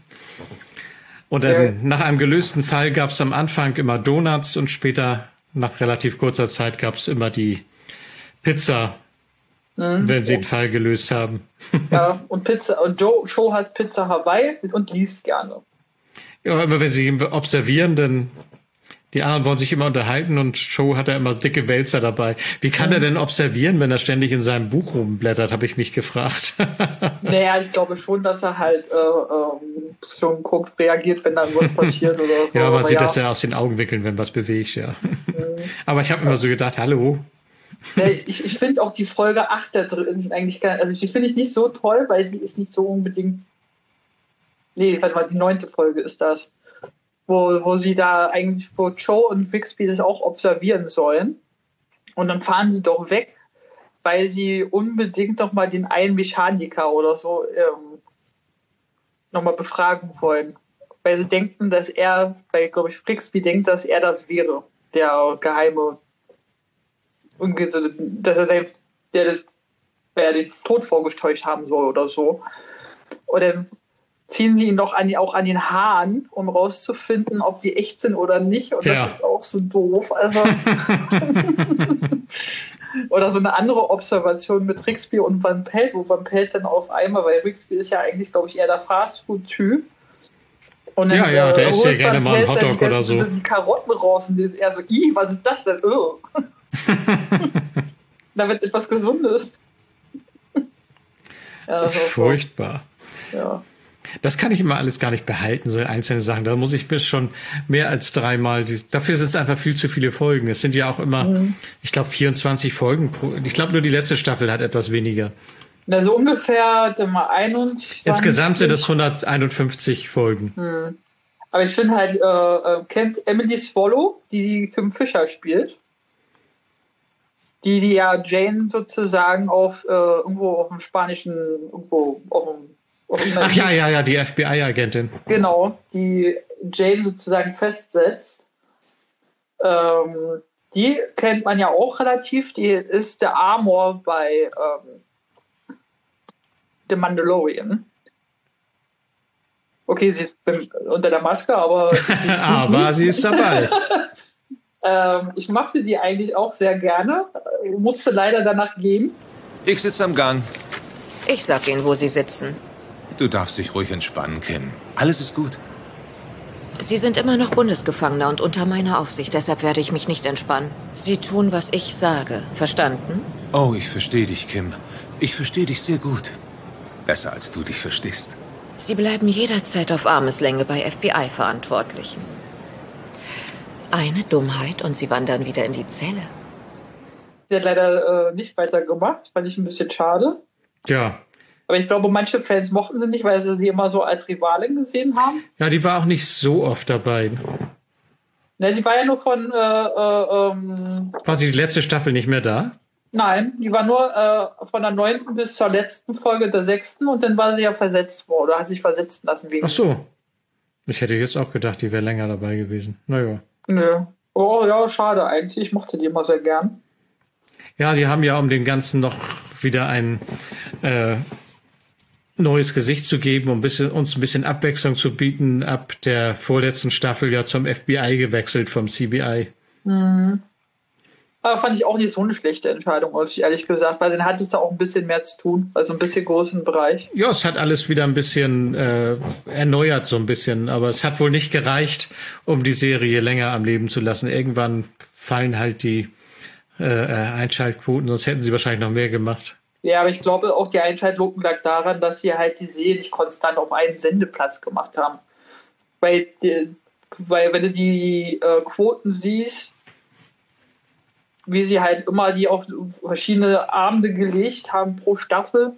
Und dann, ja. Nach einem gelösten Fall gab es am Anfang immer Donuts und später, nach relativ kurzer Zeit, gab es immer die Pizza, mhm. wenn sie den Fall gelöst haben. Ja, und Pizza, und Joe, Joe hat Pizza Hawaii und liest gerne. Ja, immer wenn sie observieren, dann die anderen wollen sich immer unterhalten und Joe hat da immer dicke Wälzer dabei. Wie kann mhm. er denn observieren, wenn er ständig in seinem Buch rumblättert, habe ich mich gefragt. Naja, ich glaube schon, dass er halt äh, ähm, schon guckt, reagiert, wenn dann was passiert oder so. Ja, man aber sieht ja. das ja aus den Augenwinkeln, wenn was bewegt, ja. Mhm. Aber ich habe immer so gedacht, hallo. Nee, ich ich finde auch die Folge acht da drin eigentlich gar, also die finde ich nicht so toll, weil die ist nicht so unbedingt. Nee, warte mal, die neunte Folge ist das. Wo, wo sie da eigentlich, wo Joe und Bixby das auch observieren sollen. Und dann fahren sie doch weg, weil sie unbedingt noch mal den einen Mechaniker oder so ähm, noch mal befragen wollen. Weil sie denken, dass er, weil, glaube ich, Bixby denkt, dass er das wäre, der geheime, dass er der, der, der den Tod vorgetäuscht haben soll oder so. Und dann ziehen sie ihn doch an, auch an den Haaren, um rauszufinden, ob die echt sind oder nicht. Und ja. Das ist auch so doof. Also oder so eine andere Observation mit Rixby und Van Pelt, wo Van Pelt dann auf einmal, weil Rixby ist ja eigentlich, glaube ich, eher der Fastfood-Typ. Und dann, ja, ja, der äh, isst ja gerne mal einen Hotdog oder so. Die Karotten raus und die ist eher so, ih, was ist das denn? Oh. Da wird etwas Gesundes. Ja, furchtbar. Ja. Das kann ich immer alles gar nicht behalten, so einzelne Sachen. Da muss ich bis schon mehr als dreimal. Dafür sind es einfach viel zu viele Folgen. Es sind ja auch immer, mhm. ich glaube, vierundzwanzig Folgen. Pro, ich glaube, nur die letzte Staffel hat etwas weniger. Also ungefähr mal einundzwanzig. Insgesamt sind es hunderteinundfünfzig Folgen. Mhm. Aber ich finde halt, äh, kennst Emily Swallow, die die Kim Fisher spielt? Die, die ja Jane sozusagen auf äh, irgendwo auf dem spanischen, irgendwo auf dem Ach ja, ja, ja, die F B I-Agentin. Genau, die Jane sozusagen festsetzt. Ähm, die kennt man ja auch relativ. Die ist der Amor bei ähm, The Mandalorian. Okay, sie ist unter der Maske, aber... aber sie ist dabei. ähm, ich mochte die eigentlich auch sehr gerne. Musste leider danach gehen. Ich sitze am Gang. Ich sag Ihnen, wo Sie sitzen. Du darfst dich ruhig entspannen, Kim. Alles ist gut. Sie sind immer noch Bundesgefangener und unter meiner Aufsicht, deshalb werde ich mich nicht entspannen. Sie tun, was ich sage. Verstanden? Oh, ich verstehe dich, Kim. Ich verstehe dich sehr gut. Besser, als du dich verstehst. Sie bleiben jederzeit auf Armeslänge bei F B I-Verantwortlichen. Eine Dummheit und Sie wandern wieder in die Zelle. Der hat leider äh, nicht weitergemacht, fand ich ein bisschen schade. Ja. Aber ich glaube, manche Fans mochten sie nicht, weil sie sie immer so als Rivalin gesehen haben. Ja, die war auch nicht so oft dabei. Ne, die war ja nur von... Äh, äh, ähm, war sie die letzte Staffel nicht mehr da? Nein, die war nur äh, von der neunten bis zur letzten Folge der sechsten und dann war sie ja versetzt worden oder hat sich versetzen lassen. Wegen Ach so. Ich hätte jetzt auch gedacht, die wäre länger dabei gewesen. Naja. Nö. Oh ja, schade eigentlich. Ich mochte die immer sehr gern. Ja, die haben ja um den Ganzen noch wieder ein... Äh, neues Gesicht zu geben, um ein bisschen, uns ein bisschen Abwechslung zu bieten, ab der vorletzten Staffel ja zum F B I gewechselt vom C B I. Mhm. Aber fand ich auch nicht so eine schlechte Entscheidung, ehrlich gesagt, weil dann hat es da auch ein bisschen mehr zu tun, also ein bisschen größeren Bereich. Ja, es hat alles wieder ein bisschen äh, erneuert, so ein bisschen, aber es hat wohl nicht gereicht, um die Serie länger am Leben zu lassen. Irgendwann fallen halt die äh, Einschaltquoten, sonst hätten sie wahrscheinlich noch mehr gemacht. Ja, aber ich glaube auch, die Einschaltquoten lag daran, dass sie halt die Serie nicht konstant auf einen Sendeplatz gemacht haben. Weil, die, weil wenn du die äh, Quoten siehst, wie sie halt immer die auf verschiedene Abende gelegt haben pro Staffel.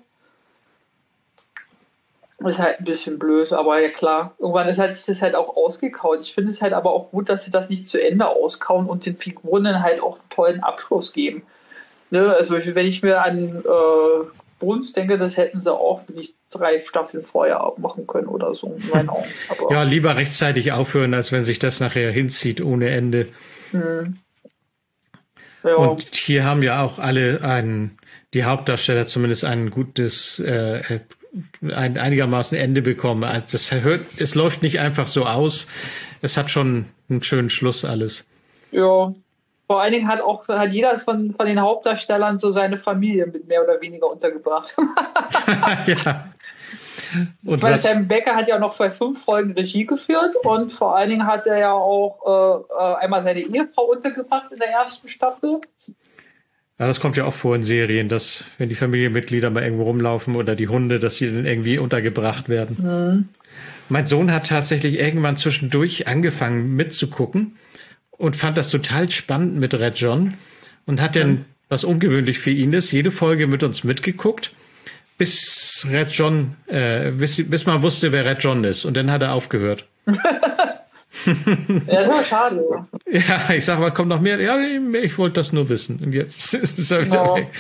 Das ist halt ein bisschen blöd, aber ja klar. Irgendwann ist halt, ist das halt auch ausgekaut. Ich finde es halt aber auch gut, dass sie das nicht zu Ende auskauen und den Figuren dann halt auch einen tollen Abschluss geben. Ne? Also wenn ich mir an äh, Bones denke, das hätten sie auch nicht drei Staffeln vorher abmachen können oder so. In meinen Augen. Aber ja, lieber rechtzeitig aufhören, als wenn sich das nachher hinzieht ohne Ende. Hm. Ja. Und hier haben ja auch alle einen, die Hauptdarsteller zumindest ein gutes, äh, ein einigermaßen Ende bekommen. Also das hört, es läuft nicht einfach so aus. Es hat schon einen schönen Schluss alles. Ja. Vor allen Dingen hat auch hat jeder von, von den Hauptdarstellern so seine Familie mit mehr oder weniger untergebracht. Ja. Und Weil was, Sam Becker hat ja noch bei fünf Folgen Regie geführt und vor allen Dingen hat er ja auch äh, einmal seine Ehefrau untergebracht in der ersten Staffel. ja, das kommt ja auch vor in Serien, dass wenn die Familienmitglieder mal irgendwo rumlaufen oder die Hunde, dass sie dann irgendwie untergebracht werden. Mhm. Mein Sohn hat tatsächlich irgendwann zwischendurch angefangen mitzugucken und fand das total spannend mit Red John und hat dann, was ungewöhnlich für ihn ist, jede Folge mit uns mitgeguckt, bis Red John, äh, bis, bis man wusste, wer Red John ist. Und dann hat er aufgehört. Ja, das war schade. Ja, ich sag mal, kommt noch mehr. Ja, ich wollte das nur wissen. Und jetzt ist er wieder Ja. weg.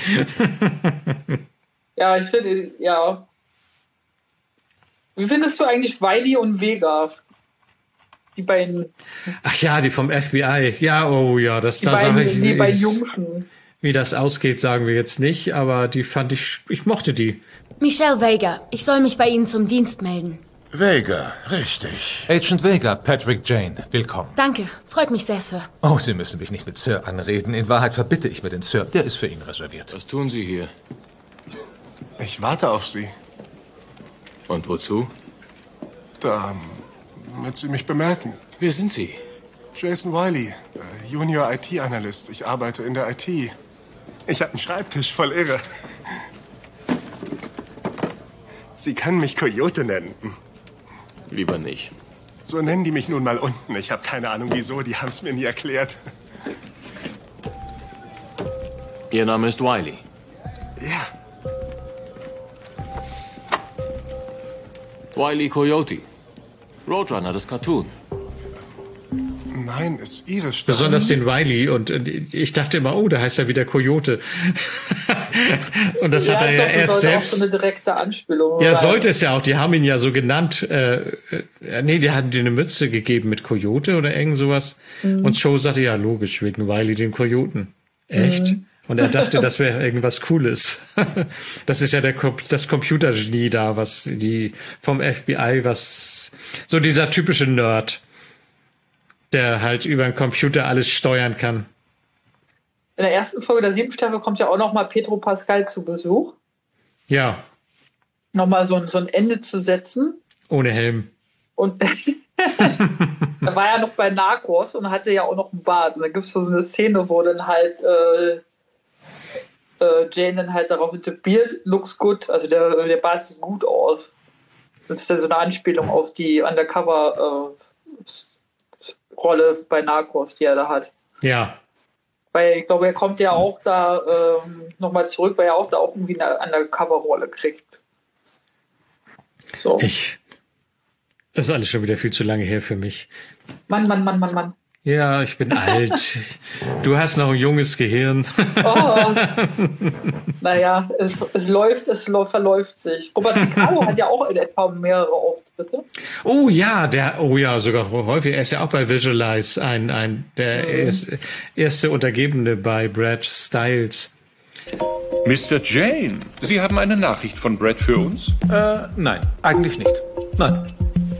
Ja, ich finde, ja. Wie findest du eigentlich Wiley und Vega? Die beiden, Ach ja, die vom F B I. Ja, oh ja, das die da beiden, sag ich, die beiden ist- Jungschen. Wie das ausgeht, sagen wir jetzt nicht, aber die fand ich, ich mochte die. Michelle Vega, ich soll mich bei Ihnen zum Dienst melden. Vega, richtig. Agent Vega, Patrick Jane, willkommen. Danke, freut mich sehr, Sir. Oh, Sie müssen mich nicht mit Sir anreden. In Wahrheit verbitte ich mir den Sir. Der ist für ihn reserviert. Was tun Sie hier? Ich warte auf Sie. Und wozu? Damit Sie mich bemerken. Wer sind Sie? Jason Wiley, äh, Junior I T-Analyst. Ich arbeite in der I T. Ich habe einen Schreibtisch voll irre. Sie können mich Coyote nennen. Lieber nicht. So nennen die mich nun mal unten. Ich habe keine Ahnung wieso, die haben es mir nie erklärt. Ihr Name ist Wiley. Ja. Wiley Coyote. Roadrunner, das Cartoon. Nein, ist Ihre Stimme. Besonders den Wiley. Und äh, ich dachte immer, oh, da heißt er wieder Coyote. Und das hat er ja doch, erst das sollte selbst. auch so eine direkte Anspielung. Ja, sein. sollte es ja auch. Die haben ihn ja so genannt. Äh, äh, nee, die hatten dir eine Mütze gegeben mit Coyote oder irgend sowas. Mhm. Und Joe sagte, ja, logisch, wegen Wiley, dem Kojoten. Echt? Mhm. Und er dachte, das wäre irgendwas Cooles. Das ist ja der Com- das Computergenie da, was die vom F B I, was so dieser typische Nerd, der halt über den Computer alles steuern kann. In der ersten Folge der siebten Staffel kommt ja auch noch mal Pedro Pascal zu Besuch. Ja, Noch mal so, ein- so ein Ende zu setzen. ohne Helm. Und er war ja noch bei Narcos und hatte ja auch noch einen Bart. Und da gibt es so eine Szene, wo dann halt äh, äh, Jane dann halt darauf mit dem Beard looks good, also der, der Bart sieht gut aus. Das ist dann so eine Anspielung auf die Undercover-Rolle bei Narcos, die er da hat. Ja. Weil ich glaube, er kommt ja auch da ähm, nochmal zurück, weil er auch da auch irgendwie eine Undercover-Rolle kriegt. So. Ich. Das ist alles schon wieder viel zu lange her für mich. Mann, Mann, Mann, Mann, Mann. Ja, ich bin alt. Du hast noch ein junges Gehirn. Oh. Naja, es, es läuft, es läuft, verläuft sich. Robert Picardo hat ja auch in etwa mehrere Auftritte. Oh ja, der, oh ja, sogar häufig. Er ist ja auch bei Visualize ein, ein, der Mhm. erste, erste Untergebene bei Brad Stiles. Mister Jane, Sie haben eine Nachricht von Brett für uns? Äh, nein, eigentlich nicht. Nein.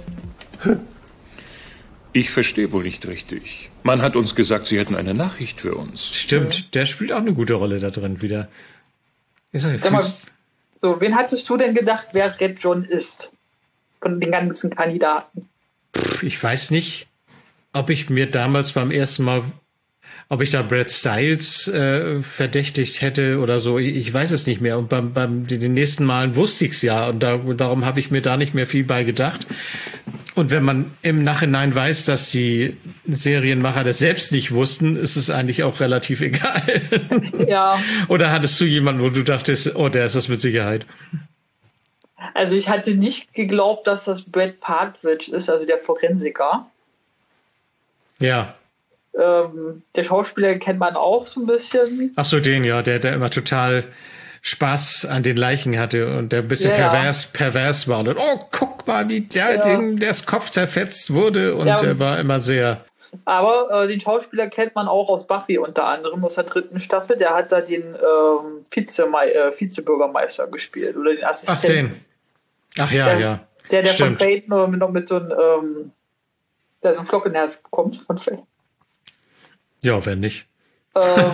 Ich verstehe wohl nicht richtig. Man hat uns gesagt, Sie hätten eine Nachricht für uns. Stimmt, der spielt auch eine gute Rolle da drin wieder. Ist er, Sag mal, so, wen hattest du denn gedacht, wer Red John ist? Von den ganzen Kandidaten. Pff, ich weiß nicht, ob ich mir damals beim ersten Mal, ob ich da Brad Stiles äh, verdächtigt hätte oder so. Ich, ich weiß es nicht mehr. Und beim, beim den nächsten Malen wusste ich es ja. Und da, darum habe ich mir da nicht mehr viel bei gedacht. Und wenn man im Nachhinein weiß, dass die Serienmacher das selbst nicht wussten, ist es eigentlich auch relativ egal. Ja. Oder hattest du jemanden, wo du dachtest, oh, der ist das mit Sicherheit? Also ich hatte nicht geglaubt, dass das Brad Partridge ist, also der Forensiker. Ja. Ähm, der Schauspieler kennt man auch so ein bisschen. Ach so, den, ja, der, der immer total Spaß an den Leichen hatte und der ein bisschen Ja, ja. pervers, pervers war. Und oh, guck mal, wie der, Ja. dem das Kopf zerfetzt wurde. Und Ja. er war immer sehr... Aber äh, den Schauspieler kennt man auch aus Buffy unter anderem, aus der dritten Staffel. Der hat da den ähm, Vizemei äh, Vizebürgermeister gespielt oder den Ach, Assistenten. den. Ach ja, der, ja. Der, der Stimmt. von Fate nur mit, noch mit so einem ähm, der so ein Flock in Herz kommt von Fate. Ja, wenn nicht. Ähm,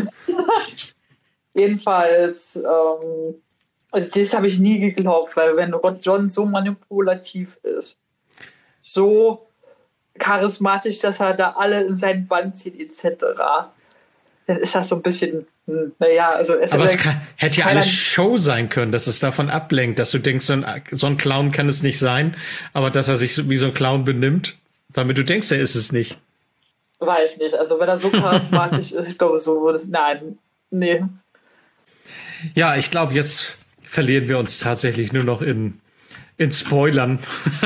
jedenfalls, ähm, also das habe ich nie geglaubt, weil wenn Rod John so manipulativ ist, so charismatisch, dass er da alle in seinen Bann zieht, et cetera, dann ist das so ein bisschen, hm, naja, also es Aber ist es kann, hätte ja keiner- alles Show sein können, dass es davon ablenkt, dass du denkst, so ein, so ein Clown kann es nicht sein, aber dass er sich so, wie so ein Clown benimmt, damit du denkst, er ist es nicht. Weiß nicht, also wenn er so charismatisch ist, ich glaube, so würde es, nein, nee. Ja, ich glaube, jetzt verlieren wir uns tatsächlich nur noch in, in Spoilern.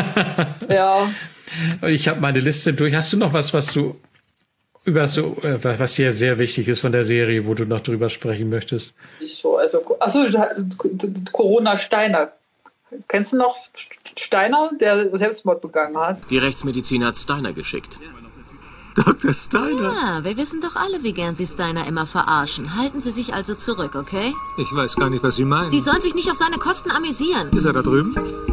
Ja. Ich habe meine Liste durch. Hast du noch was, was du über so, äh, was dir sehr wichtig ist von der Serie, wo du noch drüber sprechen möchtest? Nicht so, also, achso, Corona Steiner. Kennst du noch Steiner, der Selbstmord begangen hat? Die Rechtsmedizin hat Steiner geschickt. Doktor Steiner. Ja, wir wissen doch alle, wie gern Sie Steiner immer verarschen. Halten Sie sich also zurück, okay? Ich weiß gar nicht, was Sie meinen. Sie sollen sich nicht auf seine Kosten amüsieren. Ist er da drüben?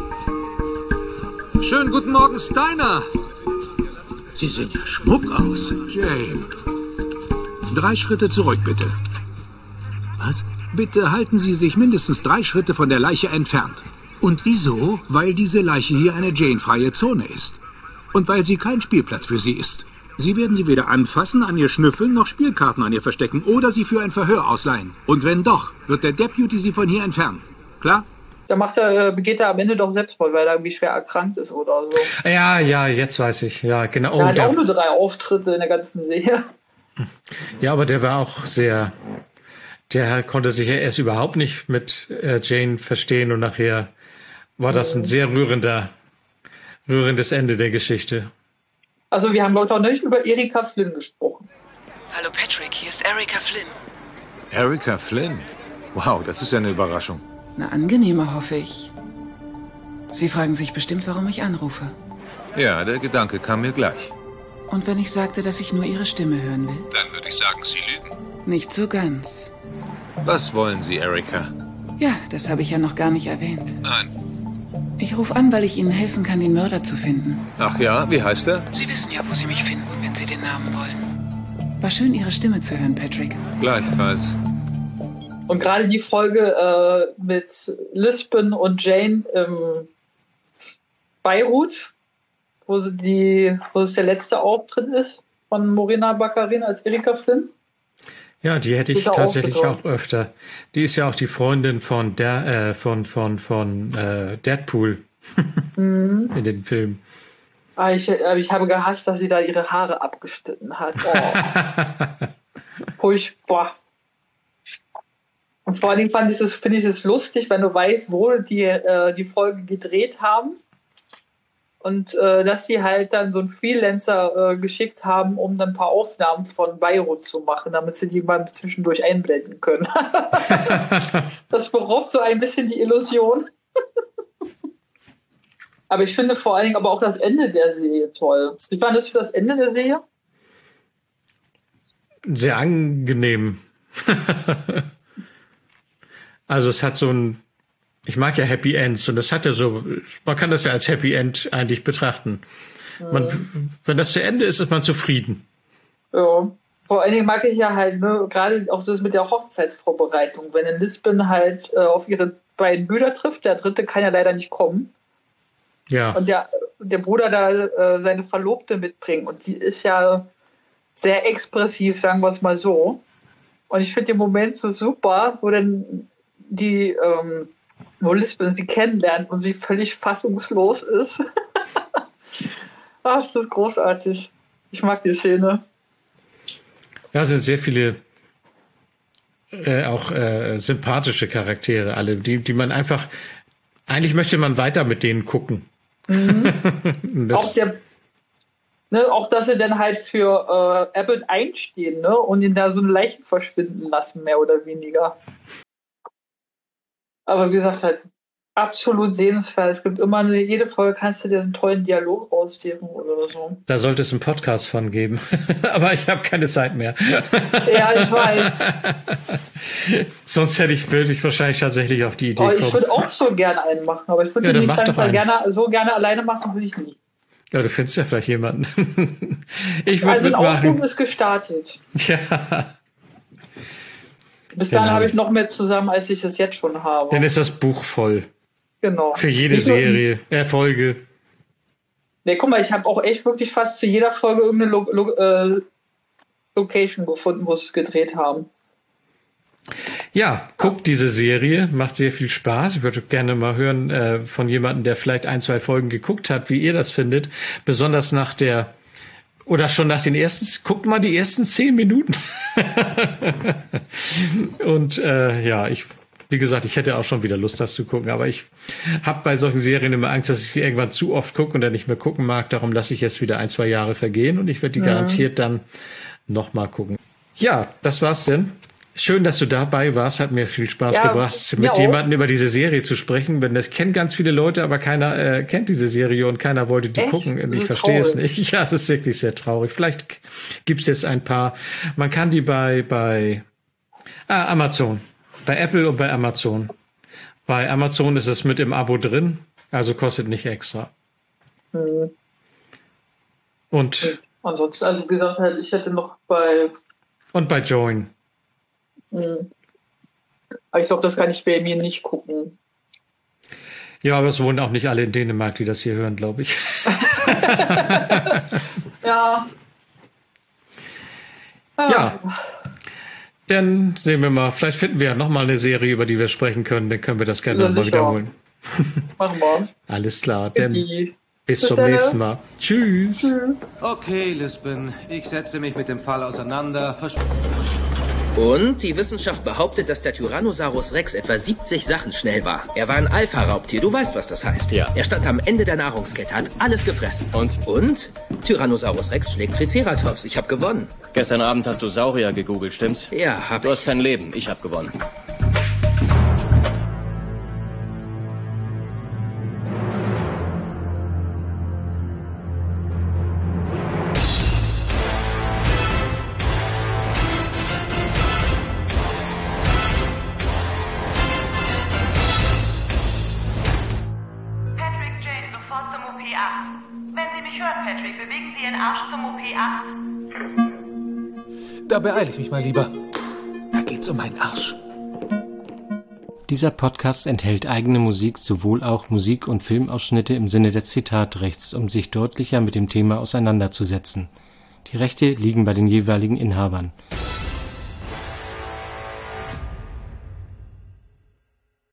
Schönen guten Morgen, Steiner. Sie sehen ja Schmuck aus. Jane. Drei Schritte zurück, bitte. Was? Bitte halten Sie sich mindestens drei Schritte von der Leiche entfernt. Und wieso? Weil diese Leiche hier eine Jane-freie Zone ist. Und weil sie kein Spielplatz für Sie ist. Sie werden sie weder anfassen, an ihr schnüffeln, noch Spielkarten an ihr verstecken oder sie für ein Verhör ausleihen. Und wenn doch, wird der Deputy sie von hier entfernen. Klar? Da macht er, begeht er am Ende doch Selbstmord, weil er irgendwie schwer erkrankt ist oder so. Ja, ja, jetzt weiß ich. Ja, genau. Er Oh, hat der, auch nur drei Auftritte in der ganzen Serie. ja, aber der war auch sehr, der konnte sich ja erst überhaupt nicht mit äh, Jane verstehen und nachher war das ein sehr rührender, rührendes Ende der Geschichte. Also wir haben noch nicht über Erika Flynn gesprochen. Hallo Patrick, hier ist Erika Flynn. Erika Flynn? Wow, das ist ja eine Überraschung. Na, angenehmer, hoffe ich. Sie fragen sich bestimmt, warum ich anrufe. Ja, der Gedanke kam mir gleich. Und wenn ich sagte, dass ich nur Ihre Stimme hören will? Dann würde ich sagen, Sie lügen. Nicht so ganz. Was wollen Sie, Erika? Ja, das habe ich ja noch gar nicht erwähnt. Nein. Ich rufe an, weil ich Ihnen helfen kann, den Mörder zu finden. Ach ja, wie heißt er? Sie wissen ja, wo Sie mich finden, wenn Sie den Namen wollen. War schön, Ihre Stimme zu hören, Patrick. Gleichfalls. Und gerade die Folge äh, mit Lisbon und Jane im Beirut, wo, sie die, wo es der letzte Auftritt ist von Morena Baccarin als Erika Flynn. Ja, die hätte ich Ist auch tatsächlich aufgetaucht. auch öfter. Die ist ja auch die Freundin von der äh, von von von äh, Deadpool Mhm. in den Filmen. Ah, ich, äh, ich habe gehasst, dass sie da ihre Haare abgeschnitten hat. Oh. Furchtbar. Und vor allem fand ich es, finde ich es lustig, wenn du weißt, wo die äh, die Folge gedreht haben. Und äh, dass sie halt dann so einen Freelancer äh, geschickt haben, um dann ein paar Aufnahmen von Beirut zu machen, damit sie die mal zwischendurch einblenden können. Das beraubt so ein bisschen die Illusion. Aber ich finde vor allen Dingen aber auch das Ende der Serie toll. Wie fandest du das Ende der Serie? Sehr angenehm. Also es hat so ein, ich mag ja Happy Ends und es hat ja so, man kann das ja als Happy End eigentlich betrachten. Man, mhm. Wenn das zu Ende ist, ist man zufrieden. Ja. Vor allen Dingen mag ich ja halt, ne, gerade auch das mit der Hochzeitsvorbereitung, wenn in Lisbon halt äh, auf ihre beiden Brüder trifft, der dritte kann ja leider nicht kommen. Ja. Und der, der Bruder da äh, seine Verlobte mitbringt und die ist ja sehr expressiv, sagen wir es mal so. Und ich finde den Moment so super, wo dann die, ähm, wo Lisbon sie kennenlernt und sie völlig fassungslos ist. Ach, das ist großartig. Ich mag die Szene. Ja, es sind sehr viele äh, auch äh, sympathische Charaktere, alle, die, die man einfach, eigentlich möchte man weiter mit denen gucken. Mhm. auch, der, ne, auch, dass sie dann halt für äh, Abbott einstehen, ne, und ihn da so eine Leichen verschwinden lassen, mehr oder weniger. Aber wie gesagt, halt absolut sehenswert. Es gibt immer eine, jede Folge kannst du dir einen tollen Dialog rausnehmen oder so. Da sollte es einen Podcast von geben. Aber ich habe keine Zeit mehr. Ja, ich weiß. Sonst hätte ich, würde ich wahrscheinlich tatsächlich auf die Idee oh, kommen. Ich würde auch so gerne einen machen, aber ich würde ja, den nicht ganz gerne, so gerne alleine machen, würde ich nicht. Ja, du findest ja vielleicht jemanden. Ich würde also ein mitmachen. Aufruf ist gestartet. Ja. Bis dahin genau. habe ich noch mehr zusammen, als ich es jetzt schon habe. Dann ist das Buch voll. Genau. Für jede Serie, Erfolge. Ne, guck mal, ich habe auch echt wirklich fast zu jeder Folge irgendeine Lo Lo äh, Location gefunden, wo sie es gedreht haben. Ja, guckt diese Serie, macht sehr viel Spaß. Ich würde gerne mal hören äh, von jemandem, der vielleicht ein, zwei Folgen geguckt hat, wie ihr das findet. Besonders nach der, oder schon nach den ersten, guckt mal die ersten zehn Minuten. Und äh, ja, ich Wie gesagt, ich hätte auch schon wieder Lust, das zu gucken, aber ich habe bei solchen Serien immer Angst, dass ich sie irgendwann zu oft gucke und dann nicht mehr gucken mag. Darum lasse ich jetzt wieder ein, zwei Jahre vergehen und ich werde die Mhm. garantiert dann noch mal gucken. Ja, das war's denn. Schön, dass du dabei warst. Hat mir viel Spaß Ja, gebracht, mir mit auch. jemandem über diese Serie zu sprechen. Denn das kennen ganz viele Leute, aber keiner äh, kennt diese Serie und keiner wollte die Echt? gucken. Und Das ich ist verstehe es traurig. nicht. Ja, das ist wirklich sehr traurig. Vielleicht gibt's jetzt ein paar. Man kann die bei bei ah, Amazon, bei Apple und bei Amazon. Bei Amazon ist es mit im Abo drin, also kostet nicht extra. Mhm. Und Ansonsten, also wie gesagt, halt, ich hätte noch bei. und bei Join. Mhm. Aber ich glaube, das kann ich bei mir nicht gucken. Ja, aber es wohnen auch nicht alle in Dänemark, die das hier hören, glaube ich. Ja. Ja. Dann sehen wir mal, vielleicht finden wir ja noch mal eine Serie, über die wir sprechen können, dann können wir das gerne Ja, noch mal sicher. wiederholen. Machen wir. Alles klar, dann Die- bis Bis zum dann. nächsten Mal. Tschüss. Okay, Lisbon, ich setze mich mit dem Fall auseinander. Vers Und die Wissenschaft behauptet, dass der Tyrannosaurus Rex etwa siebzig Sachen schnell war. Er war ein Alpha-Raubtier, du weißt, was das heißt. Ja. Er stand am Ende der Nahrungskette, hat alles gefressen. Und? Und? Tyrannosaurus Rex schlägt Triceratops. Ich habe gewonnen. Gestern Abend hast du Saurier gegoogelt, stimmt's? Ja, hab Du hast kein Leben, ich habe gewonnen. Patrick, Jane, sofort zum O P acht. Wenn Sie mich hören, Patrick, bewegen Sie Ihren Arsch zum O P acht. Da beeile ich mich mal lieber. Da geht's um meinen Arsch. Dieser Podcast enthält eigene Musik, sowohl auch Musik- und Filmausschnitte im Sinne des Zitatrechts, um sich deutlicher mit dem Thema auseinanderzusetzen. Die Rechte liegen bei den jeweiligen Inhabern.